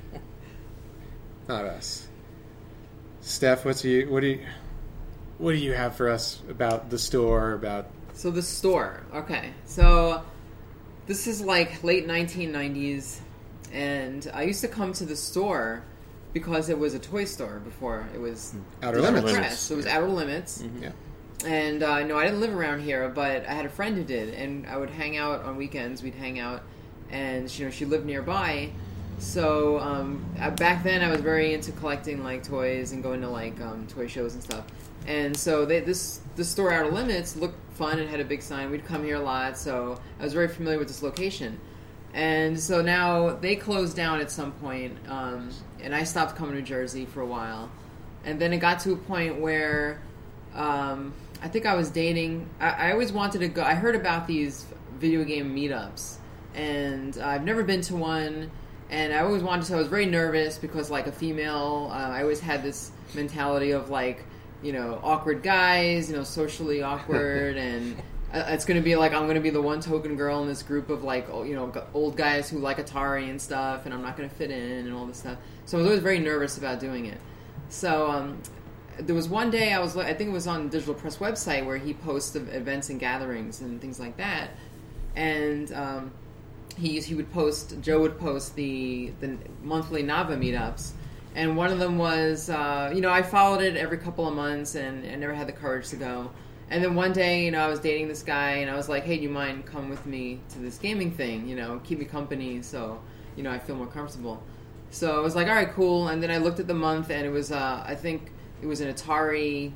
Not us. Steph, what's you what do you what do you have for us about the store? About So the store. Okay. So this is like late nineteen nineties, and I used to come to the store because it was a toy store before it was Outer Digital Limits. Press. So it was Outer Limits. yeah, And uh, no, I didn't live around here, but I had a friend who did, and I would hang out on weekends. We'd hang out, and you know, she lived nearby. So um, uh, back then, I was very into collecting like toys and going to like um, toy shows and stuff. And so they, this the store Outer Limits looked fun and had a big sign. We'd come here a lot, so I was very familiar with this location. And so now they closed down at some point, um, and I stopped coming to New Jersey for a while. And then it got to a point where um, I think I was dating. I, I always wanted to go. I heard about these video game meetups, and I've never been to one. And I always wanted to. I was very nervous because, like a female, uh, I always had this mentality of like, you know, awkward guys, you know, socially awkward, and uh, it's going to be like I'm going to be the one token girl in this group of like oh, you know g- old guys who like Atari and stuff, and I'm not going to fit in and all this stuff. So I was always very nervous about doing it. So um, there was one day I was I think it was on Digital Press website where he posts of events and gatherings and things like that, and um, he he would post Joe would post the the monthly Nava meetups. And one of them was, uh, you know, I followed it every couple of months and, and never had the courage to go. And then one day, you know, I was dating this guy and I was like, hey, do you mind come with me to this gaming thing? You know, keep me company so, you know, I feel more comfortable. So I was like, all right, cool. And then I looked at the month and it was, uh, I think it was an Atari,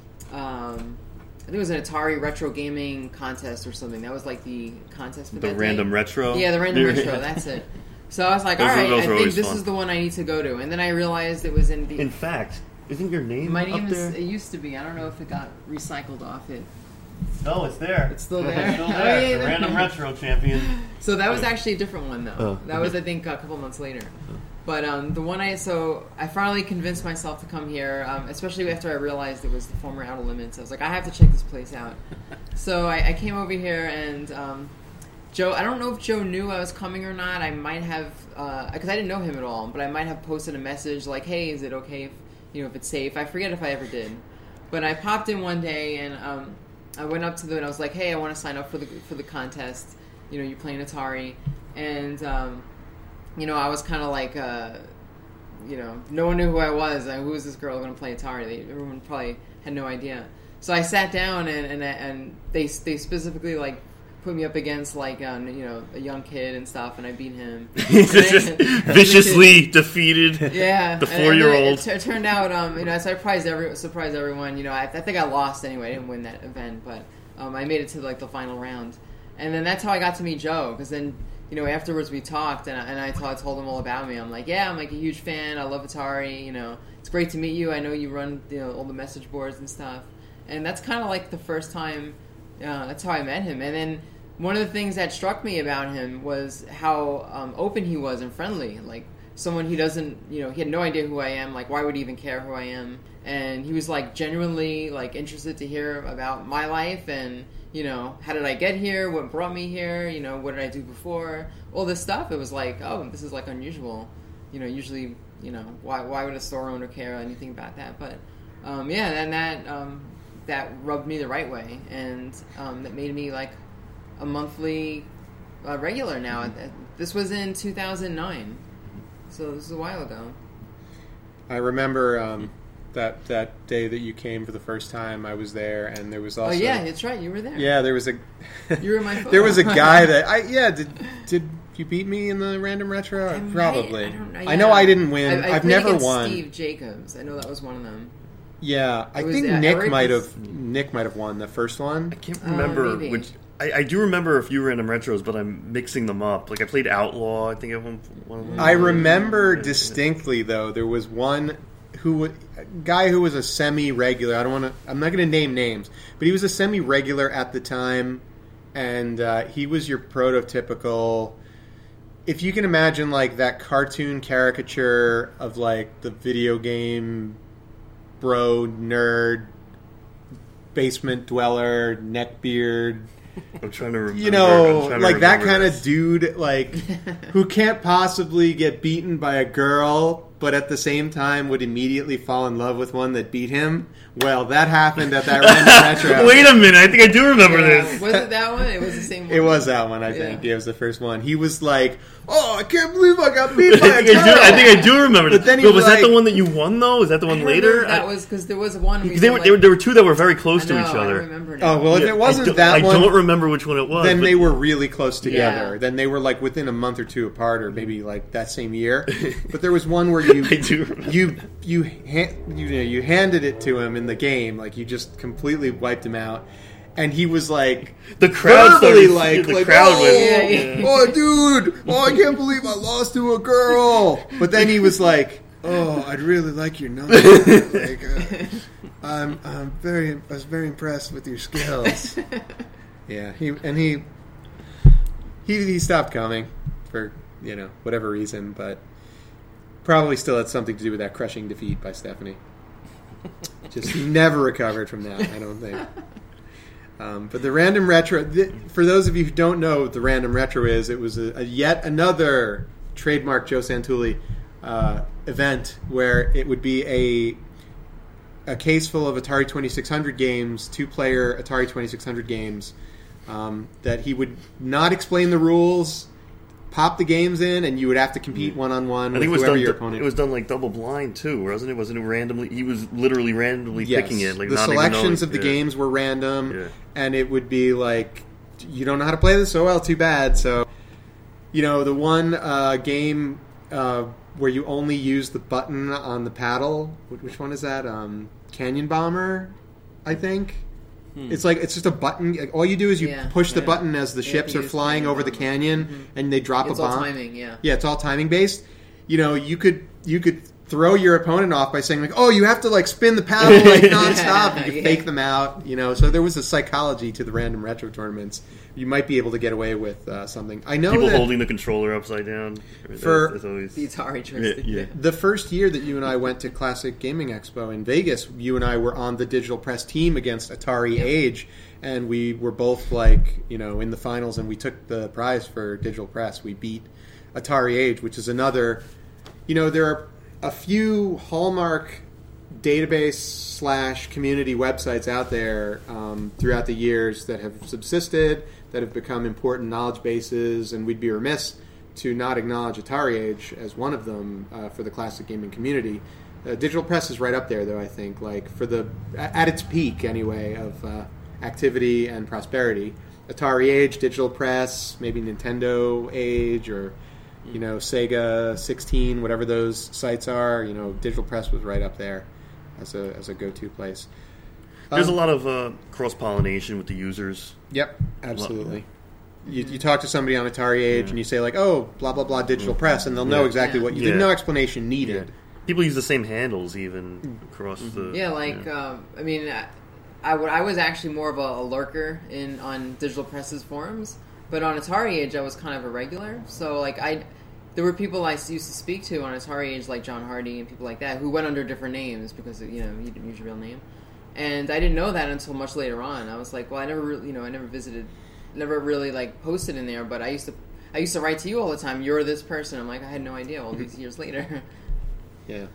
um, I think it was an Atari retro gaming contest or something. That was like the contest for The that random day. retro? Yeah, the random retro, that's it. So I was like, Those all were- right, those I were think always this fun. is the one I need to go to. And then I realized it was in the... In fact, isn't your name my up name is... there? It used to be. I don't know if it got recycled off it. No, it's there. It's still there? It's still Oh, there. yeah, the yeah. random retro champion. So that was actually a different one, though. Oh. That was, I think, a couple months later. But um, the one I... So I finally convinced myself to come here, um, especially after I realized it was the former Outer Limits. I was like, I have to check this place out. So I, I came over here and... Um, Joe, I don't know if Joe knew I was coming or not. I might have, because uh, I didn't know him at all, but I might have posted a message like, hey, is it okay if, you know, if it's safe? I forget if I ever did. But I popped in one day and um, I went up to them and I was like, hey, I want to sign up for the for the contest. You know, you're playing Atari. And, um, you know, I was kind of like, uh, you know, no one knew who I was. Like, who was this girl going to play Atari? They, everyone probably had no idea. So I sat down and, and, and they, they specifically, like, put me up against like um, you know a young kid and stuff, and I beat him. Just viciously defeated. Yeah, the and- and four-year-old. It, it turned out, um, you know, I surprised every surprised everyone. You know, I, I think I lost anyway. I didn't win that event, but um, I made it to like the final round, and then that's how I got to meet Joe. Because then, you know, afterwards we talked, and I, and I told, told him all about me. I'm like, yeah, I'm like a huge fan. I love Atari. You know, it's great to meet you. I know you run you know all the message boards and stuff, and that's kind of like the first time. Uh, that's how I met him, and then. One of the things that struck me about him was how um, open he was and friendly. Like, someone he doesn't, you know, he had no idea who I am. Like, why would he even care who I am? And he was, like, genuinely, like, interested to hear about my life and, you know, how did I get here? What brought me here? You know, what did I do before? All this stuff. It was like, oh, this is, like, unusual. You know, usually, you know, why why would a store owner care anything about that? But, um, yeah, and that, um, that rubbed me the right way. And um, that made me, like, a monthly uh, regular now. This was in two thousand nine, so this is a while ago. I remember um, that that day that you came for the first time. I was there, and there was also Oh yeah, that's right. You were there. yeah there was a You were my photo. there was a guy that I yeah did did you beat me in the random retro? I might- Probably. I, don't know, I know yeah. I didn't win. I, I I've played never against won. Steve Jacobs. I know that was one of them. Yeah, I It was, think uh, Nick Eric might was- have Nick might have won the first one. I can't Uh, remember maybe. which. I, I do remember a few random retros, but I'm mixing them up. Like I played Outlaw, I think at one, one of them. I remember distinctly though there was one who wa- a guy who was a semi-regular. I don't want to. I'm not going to name names, but he was a semi-regular at the time, and uh, he was your prototypical. If you can imagine like that cartoon caricature of like the video game bro nerd basement dweller neckbeard. I'm trying to remember. You know, I'm trying to like that remember kind this. of dude, like who can't possibly get beaten by a girl, but at the same time would immediately fall in love with one that beat him. Well, that happened at that random retro. Wait a minute, I think I do remember Yeah. this. Was it that one? It was the same one. It was that one, I think. Yeah. Yeah, it was the first one. He was like, "Oh, I can't believe I got beat by I a think I, do, girl." I think I do remember But this. then he But was was that the like- one that you won though? Is that the I one remember later? That I- was because there was one. we because they did, were, like- there were there were two that were very close I to know, each I other. remember now. Oh well, if Yeah, it wasn't I don't, that I one, don't remember which one it was. then but- they were really close together. Yeah. Then they were like within a month or two apart, or maybe like that same year. But there was one where you I do remember. you you ha- you know you handed it to him in the game, like you just completely wiped him out, and he was like The crowd verbally started- like, the like crowd oh, went- Yeah, yeah. oh dude, oh I can't believe I lost to a girl. But then he was like, oh, I'd really like your number. Like, uh, I'm I'm very I was very impressed with your skills. Yeah, he and he he he stopped coming for you know whatever reason, but probably still had something to do with that crushing defeat by Stephanie. Just never recovered from that, I don't think. Um, but the Random Retro, th- for those of you who don't know what the Random Retro is, it was a, a yet another trademark Joe Santulli uh, event where it would be a a case full of Atari twenty-six hundred games, two-player Atari twenty-six hundred games, um, that he would not explain the rules, pop the games in, and you would have to compete one-on-one I with think it was whoever done. your opponent. It was done like double blind too, wasn't it? Wasn't it randomly? He was literally randomly Yes. picking it. Like the not selections even of the knowing. Yeah. games were random, Yeah. and it would be like, you don't know how to play this? Oh, well, too bad. So, you know, the one uh, game uh, where you only use the button on the paddle, wh- which one is that? Um, Canyon Bomber, I think. It's like, it's just a button. Like, all you do is you Yeah, push the yeah. button as the Yeah, ships you are use flying Canyon over the Bomber. canyon, Mhm. and they drop It's a all bomb. timing, yeah. Yeah, it's all timing based. You know, you could you could throw your opponent off by saying like, "Oh, you have to like spin the paddle like nonstop." You could Yeah. fake them out. You know, so there was a psychology to the Random Retro tournaments. You might be able to get away with uh, something. I know People that holding the controller upside down. For- That's always, The Atari joystick. Yeah, yeah. the first year that you and I went to Classic Gaming Expo in Vegas, you and I were on the Digital Press team against Atari Age, and we were both like, you know, in the finals, and we took the prize for Digital Press. We beat Atari Age, which is another, you know, there are a few hallmark database slash community websites out there um, throughout the years that have subsisted, that have become important knowledge bases, and we'd be remiss to not acknowledge Atari Age as one of them uh, for the classic gaming community. Uh, Digital Press is right up there, though, I think, like for the at its peak anyway of uh, activity and prosperity. Atari Age, Digital Press, maybe Nintendo Age, or you know Sega sixteen, whatever those sites are. You know, Digital Press was right up there as a as a go-to place. There's Um, a lot of uh, cross pollination with the users. Yep, absolutely. You, you talk to somebody on Atari Age and you say like, "Oh, blah blah blah, Digital Press," and they'll know Yeah. exactly Yeah. what you Yeah. did. No explanation needed. People use the same handles even across the. Yeah, like um, I mean, I, I, would, I was actually more of a, a lurker in on Digital Press's forums, but on Atari Age I was kind of a regular. So like I, there were people I used to speak to on Atari Age, like John Hardy and people like that, who went under different names because you know you didn't use your real name, and I didn't know that until much later on. I was like, well, I never really, you know, I never visited, never really like posted in there, but I used to, I used to write to you all the time. You're this person. I'm like, I had no idea all these years later. Yeah.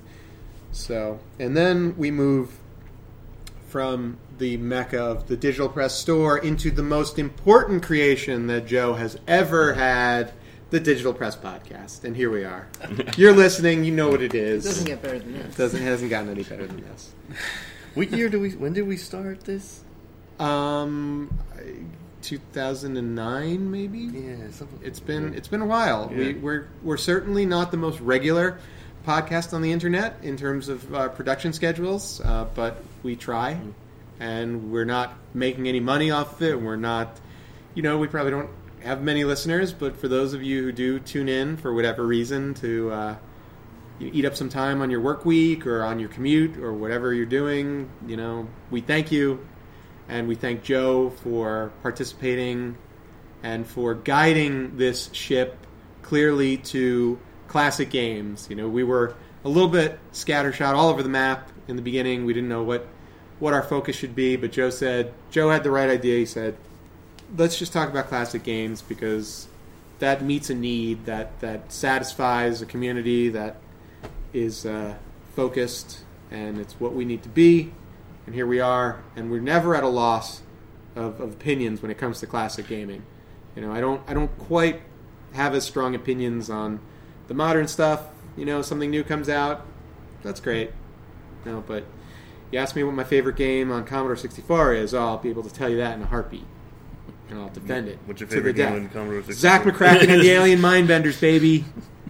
So, and then we move from the mecca of the Digital Press store into the most important creation that Joe has ever had, the Digital Press podcast. And here we are. You're listening. You know what it It is. doesn't get better than this. Doesn't hasn't gotten any better than this. What year do we? When did we start this? Um, two thousand nine maybe. Yeah, something. It's been it's been a while. We, Yeah. we're we're certainly not the most regular podcast on the internet in terms of uh, production schedules, uh, but we try, and we're not making any money off of it. We're not, you know, we probably don't have many listeners, but for those of you who do tune in for whatever reason to uh, you eat up some time on your work week or on your commute or whatever you're doing, you know, we thank you, and we thank Joe for participating and for guiding this ship clearly to classic games. You know, we were a little bit scattershot all over the map in the beginning. We didn't know what, what our focus should be, but Joe said, Joe had the right idea. He said, let's just talk about classic games because that meets a need, that, that satisfies a community that is uh, focused, and it's what we need to be. And here we are, and we're never at a loss of, of opinions when it comes to classic gaming. You know, I don't I don't quite have as strong opinions on the modern stuff. You know, something new comes out, that's great. You know, but you ask me what my favorite game on Commodore sixty-four is, oh, I'll be able to tell you that in a heartbeat. And I'll defend it. What's your to favorite the game death. on Commodore sixty-four? Zach McCracken and the Alien Mindbenders, baby.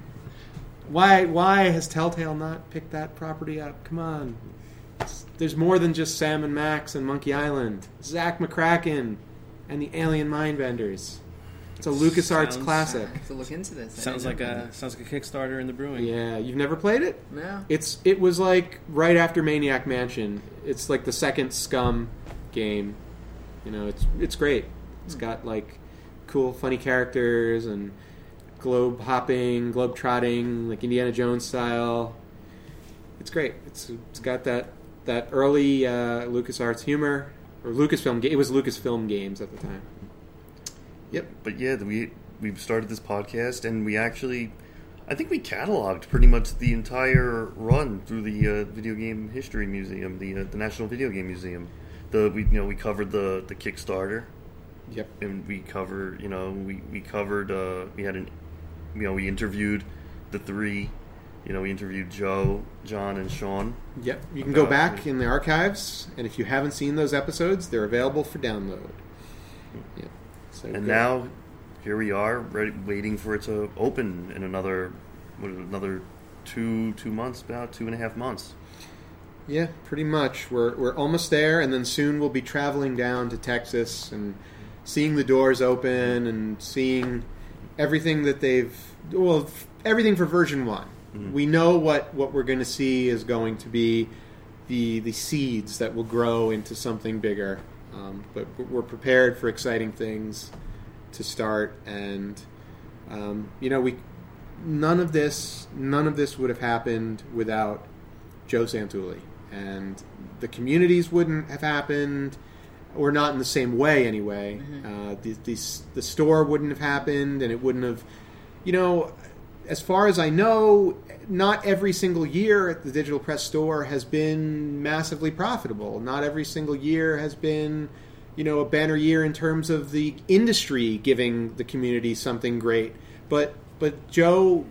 Why why has Telltale not picked that property up? Come on. It's- there's more than just Sam and Max and Monkey Island. Zach McCracken and the Alien Mindbenders. It's a LucasArts Sounds- classic. I have to look into this. I Sounds didn't like know a sounds like a Kickstarter in the brewing. Yeah, you've never played it? that. No. It's it was like right after Maniac Mansion. It's like the second Scum game. You know, it's it's great. It's got like cool, funny characters and globe hopping, globe trotting, like Indiana Jones style. It's great. It's it's got that that early uh, LucasArts humor, or Lucasfilm. It was Lucasfilm Games at the time. Yep. But yeah, we we started this podcast, and we actually, I think we cataloged pretty much the entire run through the uh, Video Game History Museum, the uh, the National Video Game Museum. The we you know we covered the the Kickstarter. Yep. And we covered, you know, we we covered. Uh, we had an, you know, we interviewed the three. You know, we interviewed Joe, John, and Sean. Yep. You can go about- back in the archives, and if you haven't seen those episodes, they're available for download. Yeah. So And go- now, here we are, ready, waiting for it to open in another, what, another two two months, about two and a half months. Yeah, pretty much. We're we're almost there, and then soon we'll be traveling down to Texas and seeing the doors open and seeing everything that they've well, f- everything for version one. Mhm. We know what, what we're going to see is going to be the the seeds that will grow into something bigger. Um, but we're prepared for exciting things to start, and um, you know we none of this none of this would have happened without Joe Santulli, and the communities wouldn't have happened, or not in the same way anyway. Uh, the, the the store wouldn't have happened, and it wouldn't have, you know, as far as I know, not every single year at the Digital Press store has been massively profitable. Not every single year has been, you know, a banner year in terms of the industry giving the community something great. But but Joe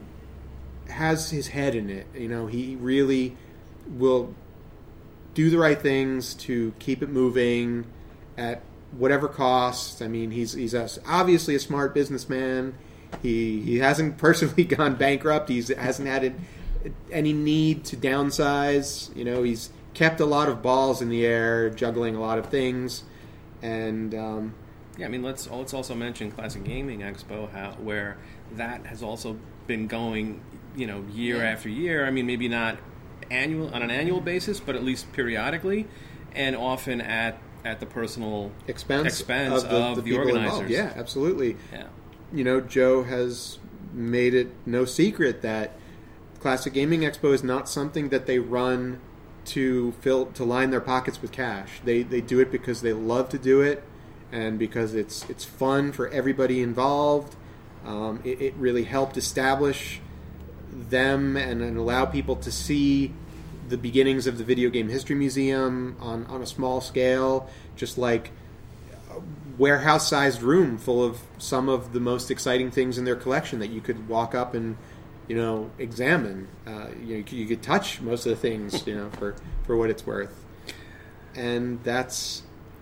has his head in it. You know, he really will do the right things to keep it moving at whatever cost. I mean, he's he's a, obviously a smart businessman. He he hasn't personally gone bankrupt. He hasn't had it, any need to downsize. You know, he's kept a lot of balls in the air, juggling a lot of things, and um, Yeah, I mean, let's let's also mention Classic Gaming Expo, how where that has also been going, you know, year Yeah. after year. I mean, maybe not annual on an annual basis, but at least periodically, and often at at the personal expense, expense of the, of the the people organizers. involved. Yeah, absolutely. Yeah. You know, Joe has made it no secret that Classic Gaming Expo is not something that they run to fill to line their pockets with cash. They they do it because they love to do it, and because it's it's fun for everybody involved. Um, it, it really helped establish them and, and allow people to see the beginnings of the Video Game History Museum on, on a small scale, just like warehouse-sized room full of some of the most exciting things in their collection that you could walk up and, you know, examine. Uh, you know, you could, you could touch most of the things, you know, for, for what it's worth. And that's...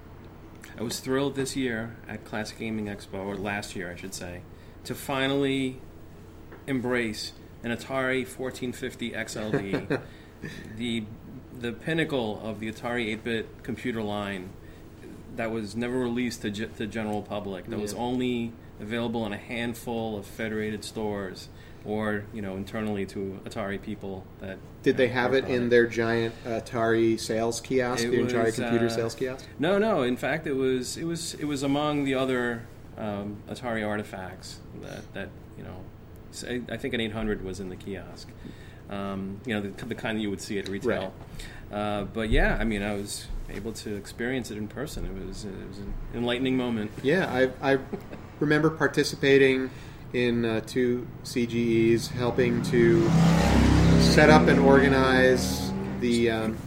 I was thrilled this year at Classic Gaming Expo, or last year, I should say, to finally embrace an Atari fourteen fifty X L D, the the pinnacle of the Atari eight-bit computer line that was never released to ge- the general public. That was Yeah. only available in a handful of federated stores, or you know, internally to Atari people. That Did you they know, have worked it on in their giant Atari sales kiosk, It the Atari was, computer uh, sales kiosk? No, no. In fact, it was it was it was among the other um, Atari artifacts that that you know. I I think an eight hundred was in the kiosk. Um, you know, the, the kind that you would see at retail. Uh, but yeah, I mean, I was able to experience it in person. It was it was an enlightening moment. Yeah, I, I remember participating in uh, two C G Es, helping to set up and organize the um,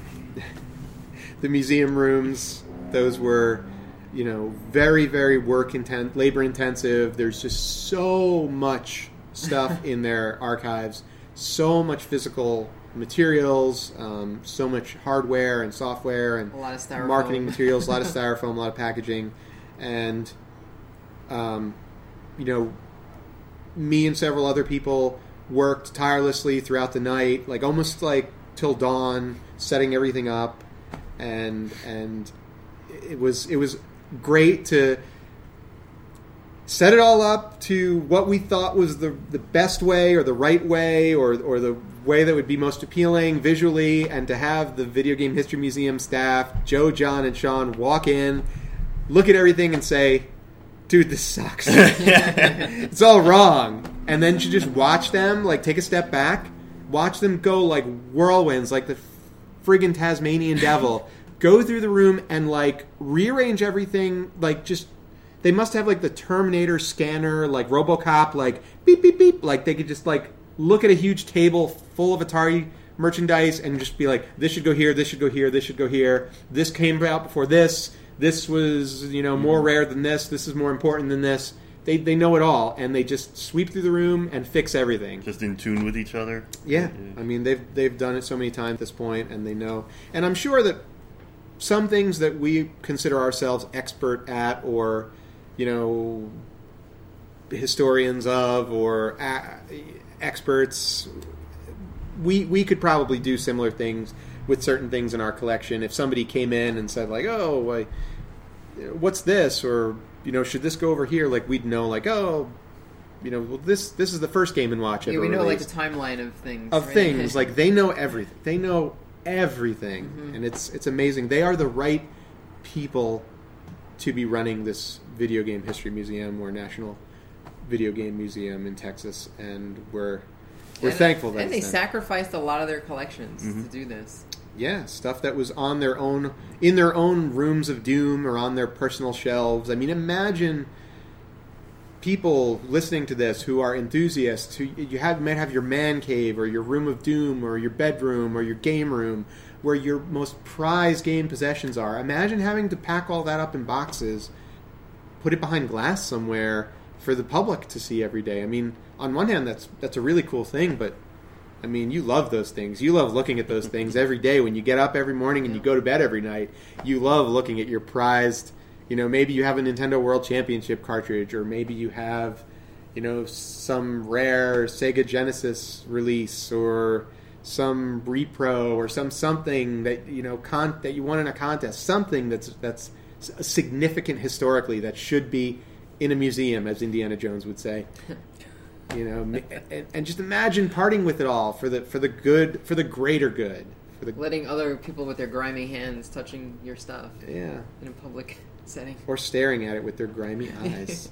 the museum rooms. Those were, you know, very, very work intent, labor intensive. There's just so much stuff in their archives, so much physical materials, um, so much hardware and software and A lot of styrofoam. marketing materials, a lot of styrofoam, a lot of packaging, and um, you know, me and several other people worked tirelessly throughout the night, like almost like till dawn, setting everything up, and and it was it was great to set it all up to what we thought was the the best way or the right way or or the way that would be most appealing visually, and to have the Video Game History Museum staff, Joe, John, and Sean, walk in, look at everything and say, dude, this sucks. It's all wrong. And then to just watch them, like, take a step back, watch them go like whirlwinds, like the friggin' Tasmanian devil, go through the room and like rearrange everything, like just they must have like the Terminator scanner, like RoboCop, like beep beep beep, like they could just like look at a huge table full of Atari merchandise and just be like, this should go here, this should go here, this should go here. This came out before this. This was, you know, more rare than this. This is more important than this. They they know it all, and they just sweep through the room and fix everything. Just in tune with each other. Yeah, I mean they've they've done it so many times at this point, and they know. And I'm sure that some things that we consider ourselves expert at, or you know, historians of, or a- experts, we we could probably do similar things with certain things in our collection. If somebody came in and said like, "Oh, I, what's this?" or you know, should this go over here? Like we'd know, like, oh, you know, well, this this is the first Game and Watch ever Yeah, we know released. like the timeline of things. of right? things. Like they know everything. They know everything, Mm-hmm. and it's it's amazing. They are the right people to be running this video game history museum or National Video Game Museum in Texas, and we're we're and, thankful that and they it's them. sacrificed a lot of their collections Mm-hmm. to do this. Yeah, stuff that was on their own, in their own rooms of doom or on their personal shelves. I mean, imagine people listening to this who are enthusiasts, who you have, might have your man cave or your room of doom or your bedroom or your game room where your most prized game possessions are. Imagine having to pack all that up in boxes, put it behind glass somewhere for the public to see every day. I mean, on one hand, that's that's a really cool thing, but I mean, you love those things. You love looking at those things every day. When you get up every morning and you go to bed every night, you love looking at your prized, you know, maybe you have a Nintendo World Championship cartridge, or maybe you have, you know, some rare Sega Genesis release, or some repro, or some something that, you know, con- that you won in a contest, something that's that's significant historically that should be in a museum, as Indiana Jones would say. You know, and, and just imagine parting with it all for the for the good, for the greater good, for the Letting other people with their grimy hands touching your stuff yeah, in a public setting. or staring at it with their grimy eyes.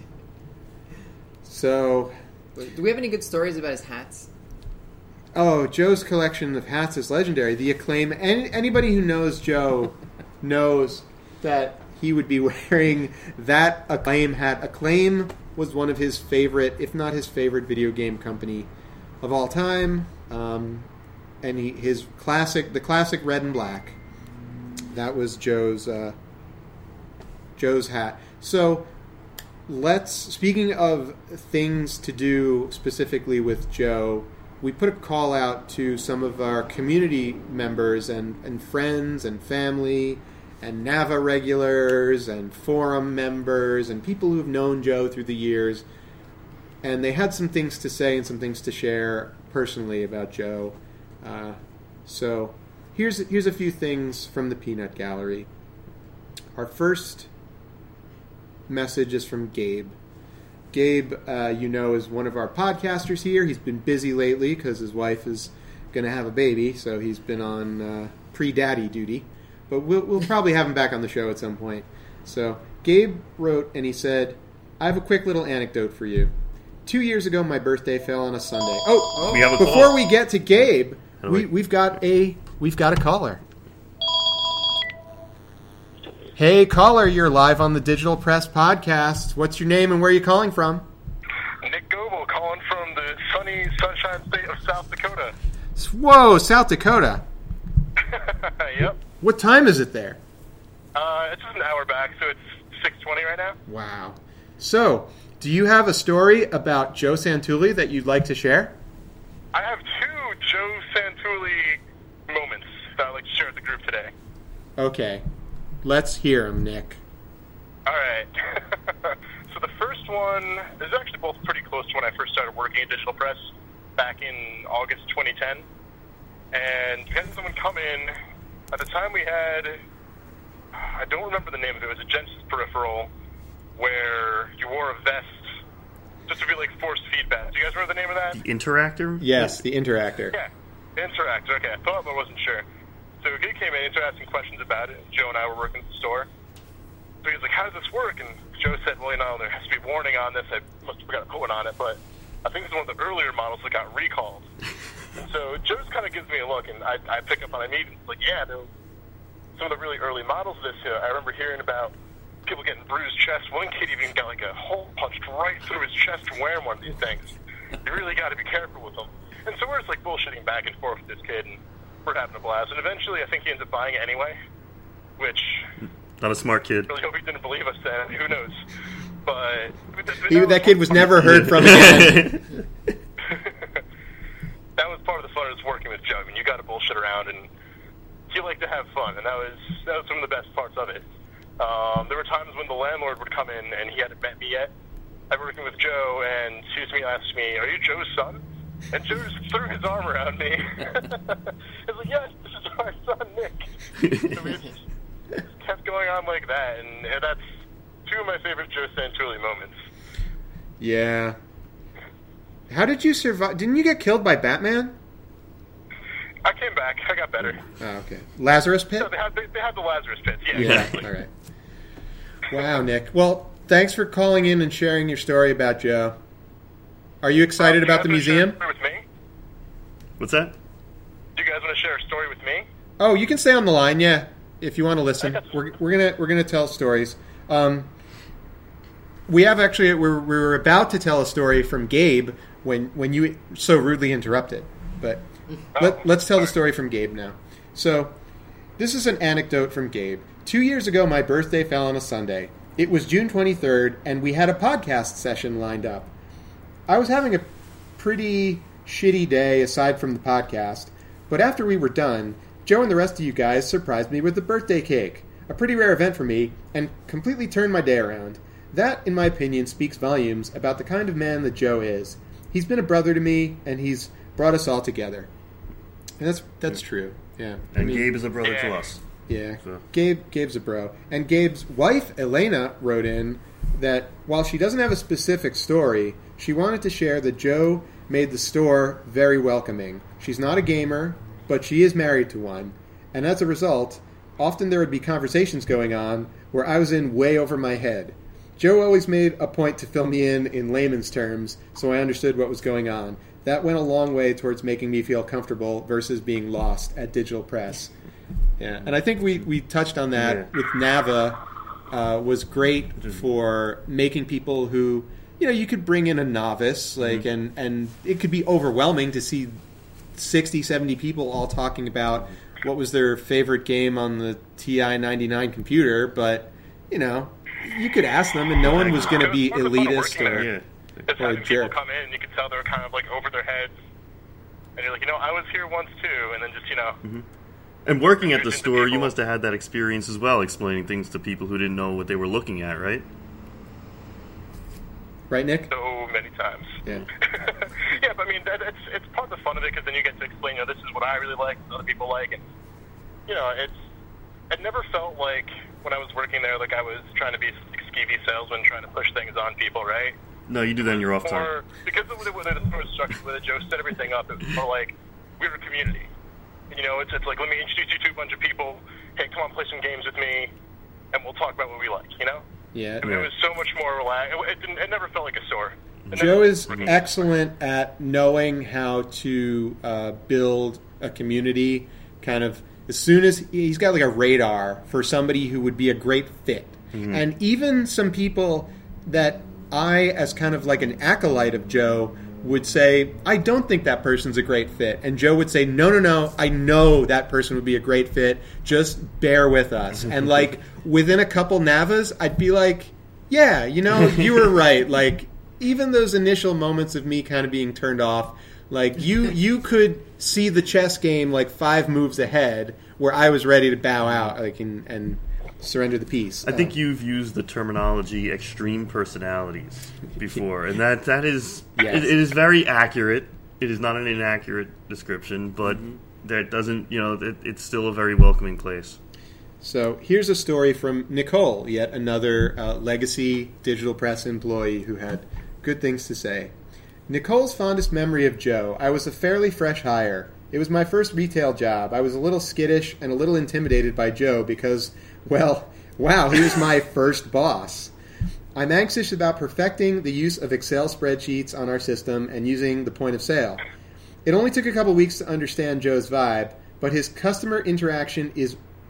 So, Do we have any good stories about his hats? oh, Joe's collection of hats is legendary. The Acclaim. Any, anybody who knows Joe knows that he would be wearing that Acclaim hat. Acclaim was one of his favorite, if not his favorite, video game company of all time. Um, and he, his classic, the classic red and black, that was Joe's uh, Joe's hat. So let's, speaking of things to do specifically with Joe, we put a call out to some of our community members and, and friends and family and Nava regulars and forum members and people who've known Joe through the years. And they had some things to say and some things to share personally about Joe. Uh, so here's here's a few things from the Peanut Gallery. Our first message is from Gabe. Gabe, uh, you know, is one of our podcasters here. He's been busy lately because his wife is going to have a baby, so he's been on uh, pre-daddy duty. But we'll, we'll probably have him back on the show at some point. So Gabe wrote, and he said, I have a quick little anecdote for you. Two years ago, my birthday fell on a Sunday. Oh, We have a before call. we get to Gabe, How do we, we- we've got a we've got a caller. Hey, caller, you're live on the Digital Press podcast. What's your name and where are you calling from? Nick Goebel calling from the sunny Sunshine State of South Dakota. Whoa, South Dakota. Yep. What time is it there? Uh, it's just an hour back, so it's six twenty right now. Wow. So, do you have a story about Joe Santulli that you'd like to share? I have two Joe Santulli moments that I'd like to share with the group today. Okay. Let's hear them, Nick. All right. So the first one is actually both pretty close to when I first started working at Digital Press back in August twenty ten. And we had someone come in. At the time we had, I don't remember the name of it, it was a Genesis peripheral where you wore a vest just to be like force feedback. Do you guys remember the name of that? The Interactor? Yes, the Interactor. Yeah, Interactor. Okay, I thought, but I wasn't sure. So he came in and started asking questions about it. Joe and I were working at the store. So he was like, how does this work? And Joe said, well, you know, there has to be warning on this. I must have forgot to put one on it, but I think it's one of the earlier models that got recalled. So Joe just kind of gives me a look, and I, I pick up on it immediately. Like, yeah, they'll, some of the really early models of this, you know, I remember hearing about people getting bruised chests. One kid even got like a hole punched right through his chest from wearing one of these things. You really got to be careful with them. And so we're just like bullshitting back and forth with this kid, and we're having a blast. And eventually, I think he ends up buying it anyway, which Not a smart kid. I really hope he didn't believe us then. Who knows? But, but that, He, that, that kid was never heard from again. That was part of the fun of working with Joe. I mean, you got to bullshit around, and you like to have fun, and that was that was some of the best parts of it. Um, there were times when the landlord would come in, and he hadn't met me yet. I'm working with Joe, and excuse me, asked me, "Are you Joe's son?" And Joe just threw his arm around me. I was like, "Yes, this is my son, Nick." So we just, just kept going on like that, and, and that's two of my favorite Joe Santulli moments. Yeah. How did you survive? Didn't you get killed by Batman? I came back. I got better. Oh, okay. Lazarus Pit? So they had they, they had the Lazarus pits. Yeah, Yeah, exactly. all right. Wow, Nick. Well, thanks for calling in and sharing your story about Joe. Are you excited Um, do you about the guys wanna share museum? a story with me? What's that? Do you guys want to share a story with me? Oh, you can stay on the line, yeah, if you want to listen. Okay. We're we're gonna we're gonna tell stories. Um, we have actually we're we're about to tell a story from Gabe when when you so rudely interrupted, but let, let's tell the story from Gabe now. So, this is an anecdote from Gabe. Two years ago, my birthday fell on a Sunday. It was June twenty-third, and we had a podcast session lined up. I was having a pretty shitty day aside from the podcast, but after we were done, Joe and the rest of you guys surprised me with a birthday cake. A pretty rare event for me, and completely turned my day around. That, in my opinion, speaks volumes about the kind of man that Joe is. He's been a brother to me, and he's brought us all together. And that's that's true. Yeah. I And mean, Gabe is a brother to Yeah. us. Yeah. So. Gabe Gabe's a bro. And Gabe's wife, Elena, wrote in that while she doesn't have a specific story, she wanted to share that Joe made the store very welcoming. She's not a gamer, but she is married to one. And as a result, often there would be conversations going on where I was in way over my head. Joe always made a point to fill me in in layman's terms, so I understood what was going on. That went a long way towards making me feel comfortable versus being lost at Digital Press. Yeah, and I think we, we touched on that Yeah. with Nava. Uh, was great for making people who, you know, you could bring in a novice, like, Mm-hmm. and, and it could be overwhelming to see sixty, seventy people all talking about what was their favorite game on the T I ninety-nine computer, but, you know, you could ask them, and no one was going to be It was part of the fun of elitist working or... there. Yeah. Just Or a having people jerk. come in, and you could tell they were kind of like over their heads, and you're like, you know, I was here once too, and then just, you know, And working at the Introducing store, you people. must have had that experience as well, explaining things to people who didn't know what they were looking at, right? Right, Nick? so many times. Yeah. Yeah, but I mean, that, it's it's part of the fun of it because then you get to explain, you know, this is what I really like, this is what other people like, and you know, it's it never felt like when I was working there, like I was trying to be a skeevy salesman, trying to push things on people, right? No, you do that in your off time. Or because of the way the store was structured, the way that Joe set everything up, it was more like we were a community. You know, it's it's like, let me introduce you to a bunch of people. Hey, come on, play some games with me, and we'll talk about what we like. You know, Yeah. I mean, it was so much more relaxed. It, it, didn't, it never felt like a store. It Joe never- is excellent at knowing how to uh, build a community. Kind of as soon as he's got like a radar for somebody who would be a great fit, and even some people that I, as kind of like an acolyte of Joe, would say, I don't think that person's a great fit. And Joe would say, no, no, no, I know that person would be a great fit. Just bear with us. And like within a couple Navas, I'd be like, yeah, you know, you were right. Like even those initial moments of me kind of being turned off, like you you could see the chess game like five moves ahead where I was ready to bow out like and, and surrender the piece. I think Uh, you've used the terminology "extreme personalities" before, and that that is Yes. it, it is very accurate. It is not an inaccurate description, but that doesn't, you know, it, it's still a very welcoming place. So here's a story from Nicole, yet another uh, legacy Digital Press employee who had good things to say. Nicole's fondest memory of Joe: I was a fairly fresh hire. It was my first retail job. I was a little skittish and a little intimidated by Joe because, well, wow, he was my first boss. I'm anxious about perfecting the use of Excel spreadsheets on our system and using the point of sale. It only took a couple weeks to understand Joe's vibe, but his customer interaction is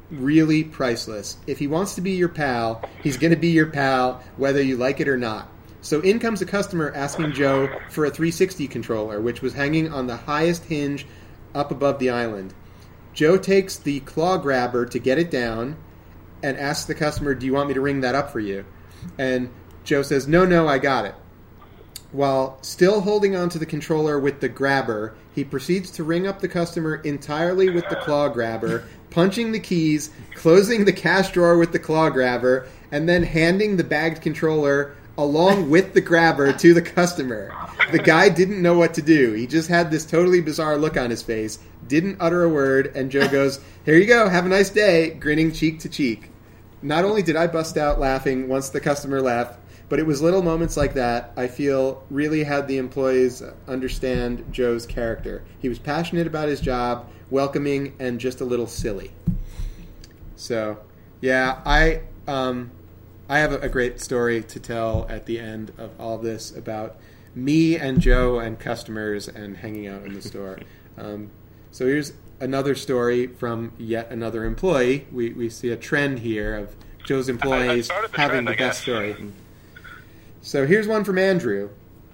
really priceless. If he wants to be your pal, he's going to be your pal whether you like it or not. So in comes a customer asking Joe for a three sixty controller, which was hanging on the highest hinge up above the island. Joe takes the claw grabber to get it down and asks the customer, do you want me to ring that up for you? And Joe says, no, no, I got it. While still holding onto the controller with the grabber, he proceeds to ring up the customer entirely with the claw grabber, punching the keys, closing the cash drawer with the claw grabber, and then handing the bagged controller along with the grabber to the customer. The guy didn't know what to do. He just had this totally bizarre look on his face, didn't utter a word, and Joe goes, here you go, have a nice day, grinning cheek to cheek. Not only did I bust out laughing once the customer left, but it was little moments like that I feel really had the employees understand Joe's character. He was passionate about his job, welcoming, and just a little silly. So, yeah, I um, I have a, a great story to tell at the end of all this about me and Joe and customers and hanging out in the store. Um, so here's another story from yet another employee. We we see a trend here of Joe's employees I, I the having trend, the I best guess. story. So here's one from Andrew.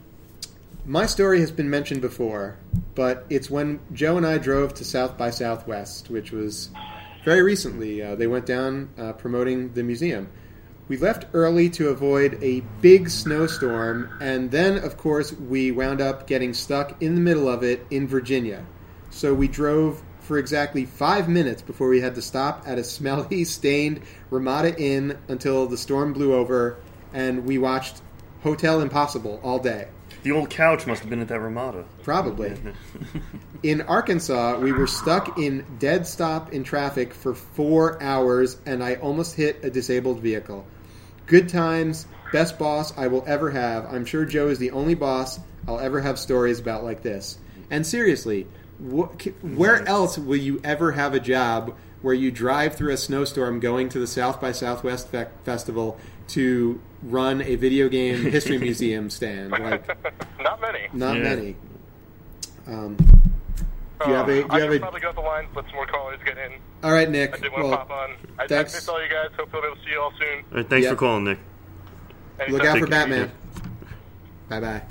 My story has been mentioned before, but it's when Joe and I drove to South by Southwest, which was very recently. Uh, they went down uh, promoting the museum. We left early to avoid a big snowstorm, and then, of course, we wound up getting stuck in the middle of it in Virginia. So we drove for exactly five minutes before we had to stop at a smelly, stained Ramada Inn until the storm blew over, and we watched Hotel Impossible all day. The old couch must have been at that Ramada. Probably. In Arkansas, we were stuck in dead stop in traffic for four hours, and I almost hit a disabled vehicle. Good times, best boss I will ever have. I'm sure Joe is the only boss I'll ever have stories about like this. And seriously, wh- where else will you ever have a job where you drive through a snowstorm going to the South by Southwest fe- Festival to run a video game history museum stand? Like, Not many. not Yeah. many. Um, do you have a? Do you I have should a? probably go up the line, let some more callers get in. All right, I Nick. did want to Well, pop on. I, I thanks. missed all you guys. Hopefully I'll be able to see you all soon. All right, thanks Yeah. for calling, Nick. Anytime. look out for Take care. Batman. Bye bye.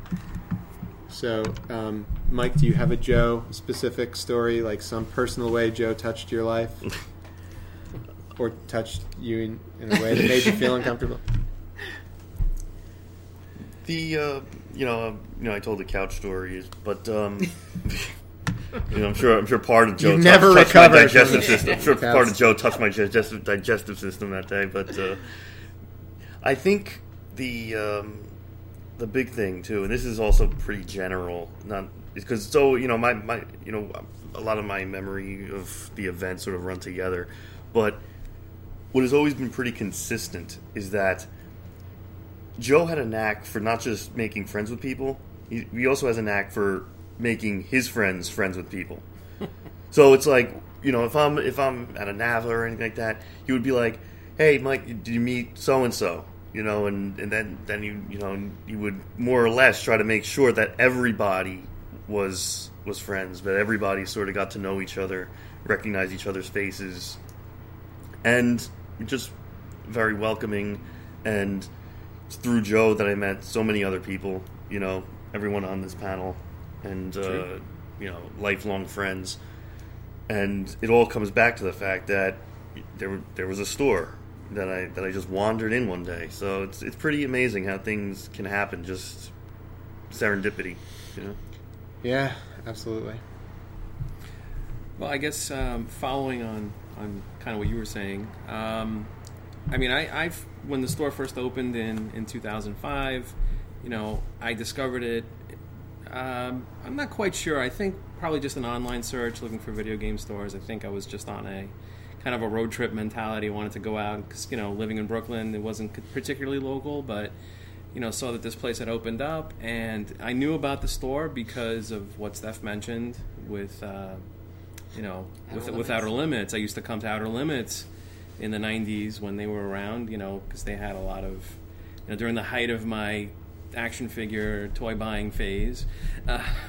So, um, Mike, do you have a Joe specific story, like some personal way Joe touched your life, or touched you in, in a way that made you feel uncomfortable? The uh, you know uh, you know I told the couch stories, but um, you know I'm sure I'm sure part of Joe You touched, never touched my recovered digestive from system. I'm sure couch. part of Joe touched my digestive digestive system that day, but uh, I think the um, the big thing too, and this is also pretty general, not because so you know my, my you know a lot of my memory of the event sort of run together, but what has always been pretty consistent is that Joe had a knack for not just making friends with people, he, he also has a knack for making his friends friends with people. So it's like, you know, if I'm if I'm at a NAVA or anything like that, he would be like, "Hey, Mike, did you meet so and so?" You know, and, and then then you you know you would more or less try to make sure that everybody was was friends, that everybody sort of got to know each other, recognize each other's faces, and just very welcoming. And it's through Joe that I met so many other people, you know, everyone on this panel, and uh, you know, lifelong friends. And it all comes back to the fact that there there was a store that I that I just wandered in one day. So it's it's pretty amazing how things can happen, just serendipity, you know. Yeah, absolutely. Well, I guess um, following on, on kind of what you were saying, um, I mean, I, I've when the store first opened in, in two thousand five, you know, I discovered it. Um, I'm not quite sure. I think probably just an online search looking for video game stores. I think I was just on a kind of a road trip mentality. I wanted to go out because, you know, living in Brooklyn, it wasn't particularly local, but, you know, saw that this place had opened up. And I knew about the store because of what Steph mentioned with, uh, you know, with, with Outer Limits. I used to come to Outer Limits in the nineties when they were around, you know, because they had a lot of, you know, during the height of my action figure toy buying phase. Uh,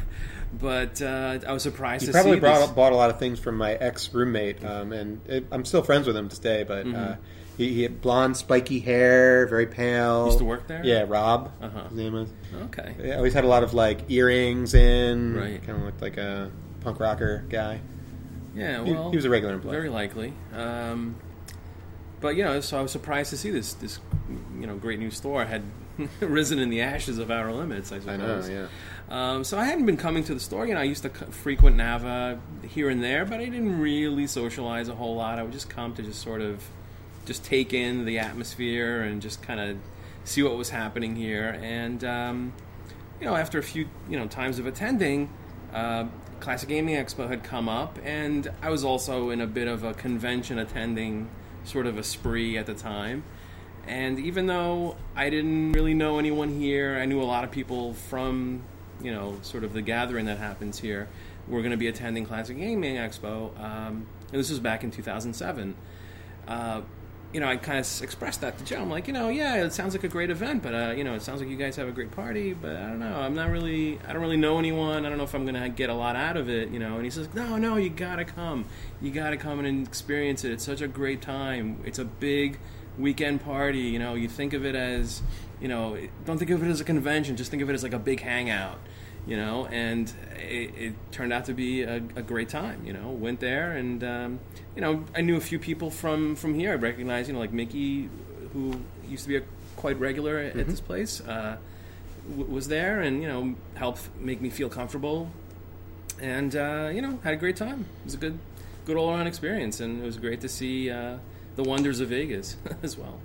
But uh, I was surprised He to probably see brought, this. bought a lot of things from my ex-roommate, um, and it, I'm still friends with him to this day, but Mm-hmm. uh, he, he had blonde, spiky hair, very pale. Used to work there? Yeah, Rob, Uh-huh. his name was. Okay. He always had a lot of, like, earrings in. Right. Kind of looked like a punk rocker guy. Yeah, He- well, he was a regular employee. Very likely. Um, but you know, so I was surprised to see this this you know great new store had risen in the ashes of Outer Limits. I I know, suppose. yeah. Um, so I hadn't been coming to the store. You know, I used to c- frequent Nava here and there, but I didn't really socialize a whole lot. I would just come to just sort of just take in the atmosphere and just kind of see what was happening here. And um, you know, after a few you know times of attending, uh, Classic Gaming Expo had come up, and I was also in a bit of a convention attending sort of a spree at the time. And even though I didn't really know anyone here, I knew a lot of people from, you know, sort of the gathering that happens here. We're going to be attending Classic Gaming Expo. Um, and this was back in two thousand seven. Uh, you know, I kind of expressed that to Joe. I'm like, you know, yeah, it sounds like a great event, but, uh, you know, it sounds like you guys have a great party, but I don't know. I'm not really, I don't really know anyone. I don't know if I'm going to get a lot out of it, you know. And he says, no, no, you got to come. You got to come and experience it. It's such a great time. It's a big weekend party, you know. You think of it as, you know, don't think of it as a convention. Just think of it as like a big hangout, you know. And it, it turned out to be a, a great time, you know. Went there and, um, you know, I knew a few people from, from here. I recognized, you know, like Mickey, who used to be a quite regular at, Mm-hmm. at this place, uh, w- was there and, you know, helped make me feel comfortable. And, uh, you know, had a great time. It was a good, good all-around experience, and it was great to see uh, the wonders of Vegas as well.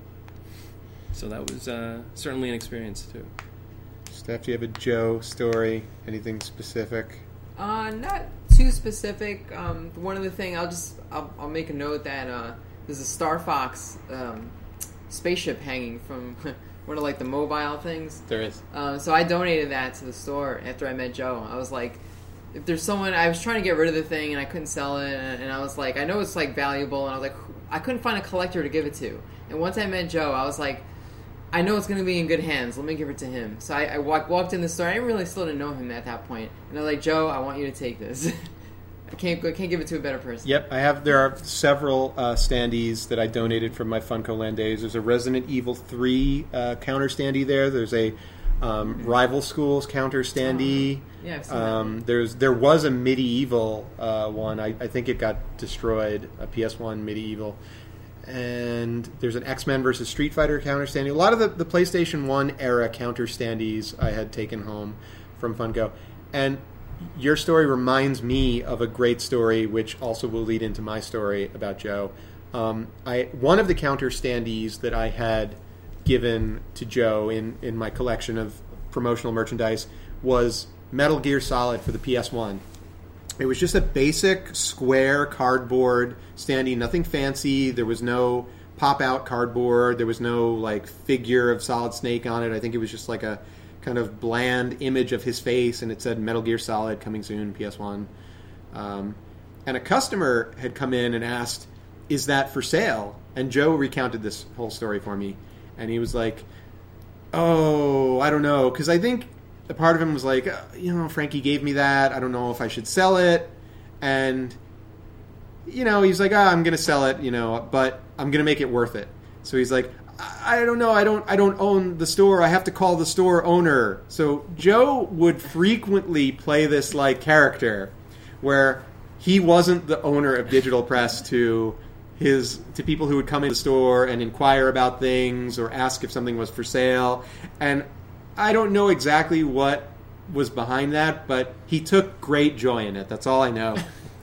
So that was uh, certainly an experience, too. Steph, do you have a Joe story? Anything specific? Uh, not too specific. Um, one other thing, I'll just I'll, I'll make a note that uh, there's a Star Fox um, spaceship hanging from one of like the mobile things. There is. Um, so I donated that to the store after I met Joe. I was like, if there's someone, I was trying to get rid of the thing and I couldn't sell it, and, and I was like, I know it's like valuable, and I was like, I couldn't find a collector to give it to. And once I met Joe, I was like, I know it's going to be in good hands. Let me give it to him. So I, I walk, walked in the store. I really still didn't know him at that point. And I was like, Joe, I want you to take this. I can't I can't give it to a better person. Yep, I have. There are several uh, standees that I donated from my Funko Land days. There's a Resident Evil three uh, counter standee there. There's a um, Rival Schools counter standee. Yeah, I've seen um, There's there was a medieval uh, one. I, I think it got destroyed. A P S one medieval. And there's an X-Men versus Street Fighter counter standee. A lot of the, the PlayStation one era counter standees I had taken home from Funko. And your story reminds me of a great story, which also will lead into my story about Joe. Um, I one of the counter standees that I had given to Joe in, in my collection of promotional merchandise was Metal Gear Solid for the P S one. It was just a basic square cardboard standee, nothing fancy. There was no pop-out cardboard. There was no like figure of Solid Snake on it. I think it was just like a kind of bland image of his face, and it said Metal Gear Solid coming soon, P S one. Um, and a customer had come in and asked, is that for sale? And Joe recounted this whole story for me. And he was like, oh, I don't know. Because I think a part of him was like, uh, you know, Frankie gave me that. I don't know if I should sell it. And, you know, he's like, ah, I'm going to sell it, you know, but I'm going to make it worth it. So he's like, I don't know. I don't. I don't own the store. I have to call the store owner. So Joe would frequently play this like character, where he wasn't the owner of Digital Press to his to people who would come in the store and inquire about things or ask if something was for sale. And I don't know exactly what was behind that, but he took great joy in it. That's all I know.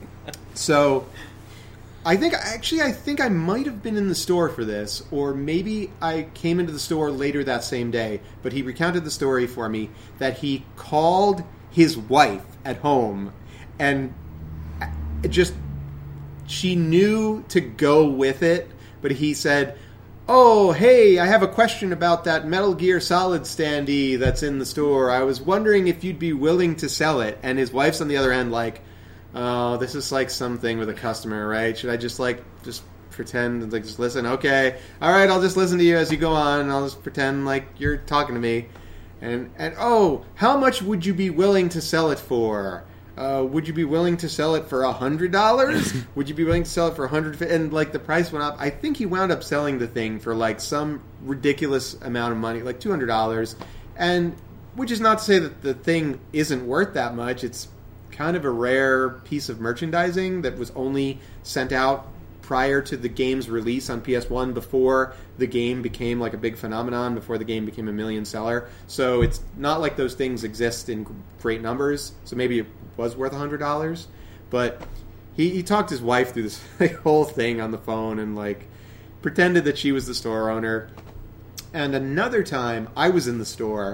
So I think actually I think I might have been in the store for this, or maybe I came into the store later that same day, but he recounted the story for me that he called his wife at home and just she knew to go with it, but he said, oh, hey, I have a question about that Metal Gear Solid standee that's in the store. I was wondering if you'd be willing to sell it. And his wife's on the other end like, oh, this is like something with a customer, right? Should I just like just pretend like just listen? Okay, all right, I'll just listen to you as you go on, and I'll just pretend like you're talking to me. And and oh, how much would you be willing to sell it for? uh, would you be willing to sell it for a hundred dollars? Would you be willing to sell it for a hundred? And like the price went up. I think he wound up selling the thing for like some ridiculous amount of money, like two hundred dollars. And which is not to say that the thing isn't worth that much. It's kind of a rare piece of merchandising that was only sent out prior to the game's release on P S one, before the game became like a big phenomenon, before the game became a million seller. So it's not like those things exist in great numbers. So maybe it was worth one hundred dollars. But he, he talked his wife through this like, whole thing on the phone and like pretended that she was the store owner. And another time I was in the store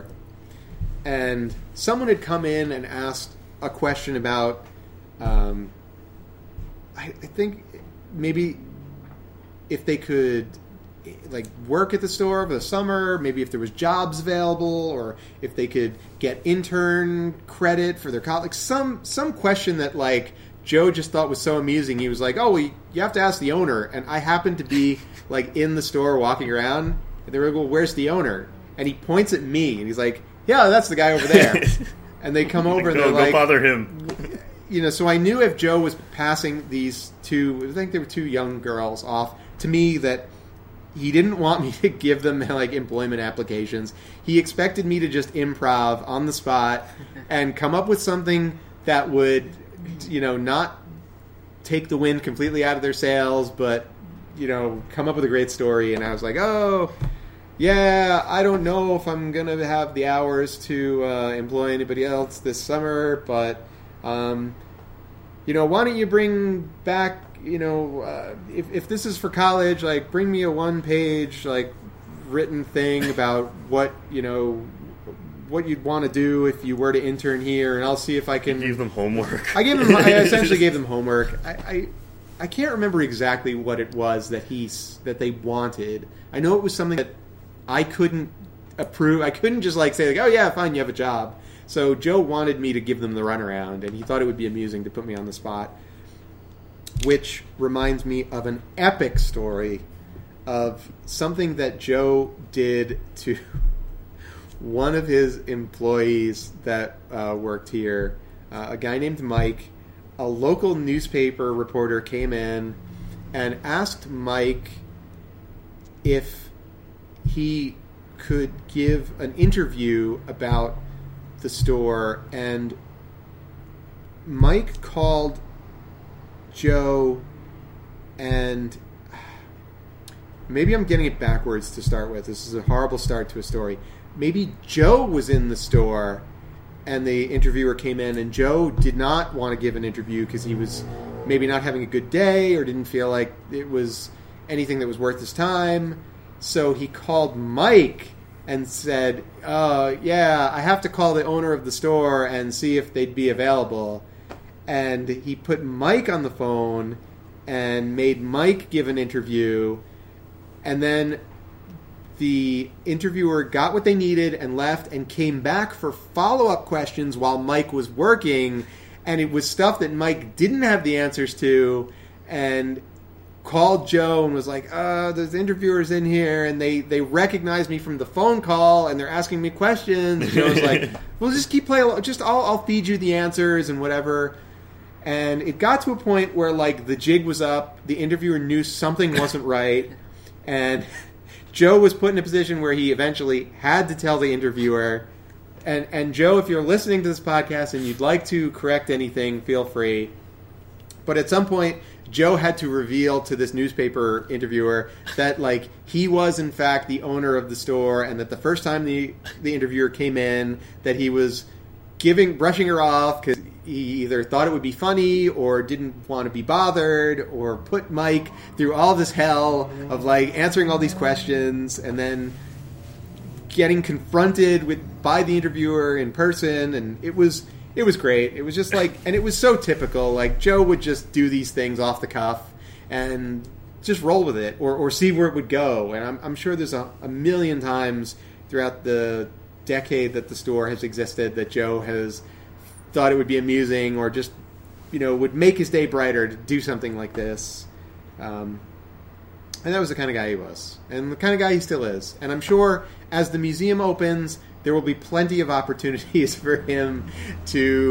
and someone had come in and asked a question about, um, I, I think maybe if they could like work at the store over the summer, maybe if there was jobs available, or if they could get intern credit for their college. Some some question that like Joe just thought was so amusing. He was like, "Oh, well, you have to ask the owner." And I happened to be like in the store walking around, and they were like, "Well, where's the owner?" And he points at me, and he's like, "Yeah, that's the guy over there." And they come over and go, they're go like, bother him. You know, so I knew if Joe was passing these two, I think they were two young girls off to me, that he didn't want me to give them like employment applications. He expected me to just improv on the spot and come up with something that would, you know, not take the wind completely out of their sails, but, you know, come up with a great story. And I was like, oh, yeah, I don't know if I'm going to have the hours to uh, employ anybody else this summer, but, um, you know, why don't you bring back, you know, uh, if, if this is for college, like, bring me a one-page, like, written thing about what, you know, what you'd want to do if you were to intern here, and I'll see if I can... You gave them homework. I gave them, I essentially gave them homework. I, I I can't remember exactly what it was that he, that they wanted. I know it was something that I couldn't approve. I couldn't just like say like, oh yeah, fine, you have a job. So Joe wanted me to give them the runaround, and he thought it would be amusing to put me on the spot. Which reminds me of an epic story of something that Joe did to one of his employees that uh, worked here, uh, a guy named Mike. A local newspaper reporter came in and asked Mike if he could give an interview about the store, and Mike called Joe, and maybe I'm getting it backwards to start with. This is a horrible start to a story. Maybe Joe was in the store and the interviewer came in, and Joe did not want to give an interview because he was maybe not having a good day or didn't feel like it was anything that was worth his time. So he called Mike and said, uh, yeah, I have to call the owner of the store and see if they'd be available. And he put Mike on the phone and made Mike give an interview. And then the interviewer got what they needed and left and came back for follow-up questions while Mike was working. And it was stuff that Mike didn't have the answers to, and called Joe and was like, uh, there's interviewers in here, and they, they recognized me from the phone call, and they're asking me questions. And Joe was like, well, just keep playing. Just I'll, I'll feed you the answers and whatever. And it got to a point where, like, the jig was up. The interviewer knew something wasn't right. And Joe was put in a position where he eventually had to tell the interviewer. And, and Joe, if you're listening to this podcast and you'd like to correct anything, feel free. But at some point, Joe had to reveal to this newspaper interviewer that, like, he was in fact the owner of the store, and that the first time the the interviewer came in, that he was giving brushing her off because he either thought it would be funny or didn't want to be bothered, or put Mike through all this hell of like answering all these questions and then getting confronted with by the interviewer in person. And it was it was great. It was just like, and it was so typical. Like, Joe would just do these things off the cuff and just roll with it, or, or see where it would go. And I'm, I'm sure there's a, a million times throughout the decade that the store has existed that Joe has thought it would be amusing, or just, you know, would make his day brighter to do something like this. Um, and that was the kind of guy he was, and the kind of guy he still is. And I'm sure as the museum opens, there will be plenty of opportunities for him to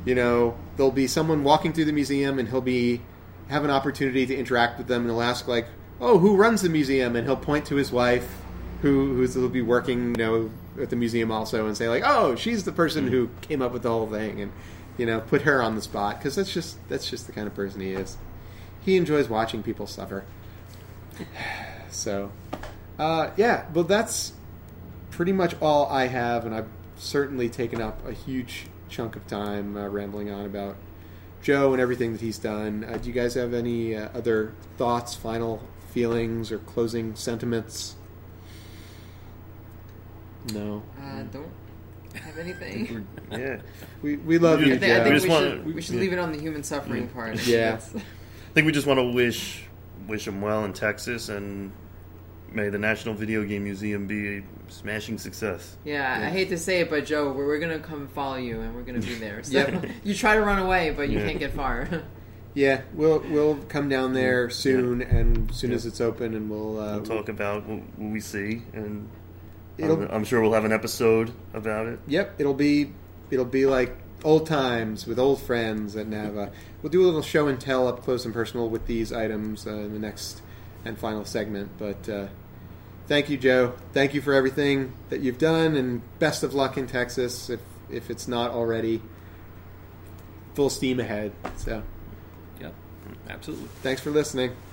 You know, there'll be someone walking through the museum, and he'll be have an opportunity to interact with them, and he'll ask like, "Oh, who runs the museum?" And he'll point to his wife, who who's will be working, you know, at the museum also, and say like, "Oh, she's the person who came up with the whole thing," and you know, put her on the spot because that's just that's just the kind of person he is. He enjoys watching people suffer. So, uh, yeah, well, that's pretty much all I have, and I've certainly taken up a huge chunk of time uh, rambling on about Joe and everything that he's done. Uh, do you guys have any uh, other thoughts, final feelings, or closing sentiments? No. Uh, don't have anything. Yeah. We we love We you, I think, I Joe. think We just we, wanna- should, we should yeah. leave it on the human suffering part. Yeah. That's- I think we just want to wish wish him well in Texas, and may the National Video Game Museum be a smashing success. Yeah, Yeah. I hate to say it, but Joe, we're, we're gonna come follow you, and we're gonna be there. So Yep. you try to run away, but you Yeah. can't get far. Yeah, we'll we'll come down there soon, and as soon Yeah. as it's open, and we'll, uh, We'll talk about what, what we see, and It'll- I'm, I'm sure we'll have an episode about it. Yep, it'll be it'll be like old times with old friends at Nava. We'll do a little show and tell up close and personal with these items uh, in the next and final segment. But uh, thank you, Joe. Thank you for everything that you've done, and best of luck in Texas. If if it's not already, full steam ahead. So Yep, absolutely. thanks for listening.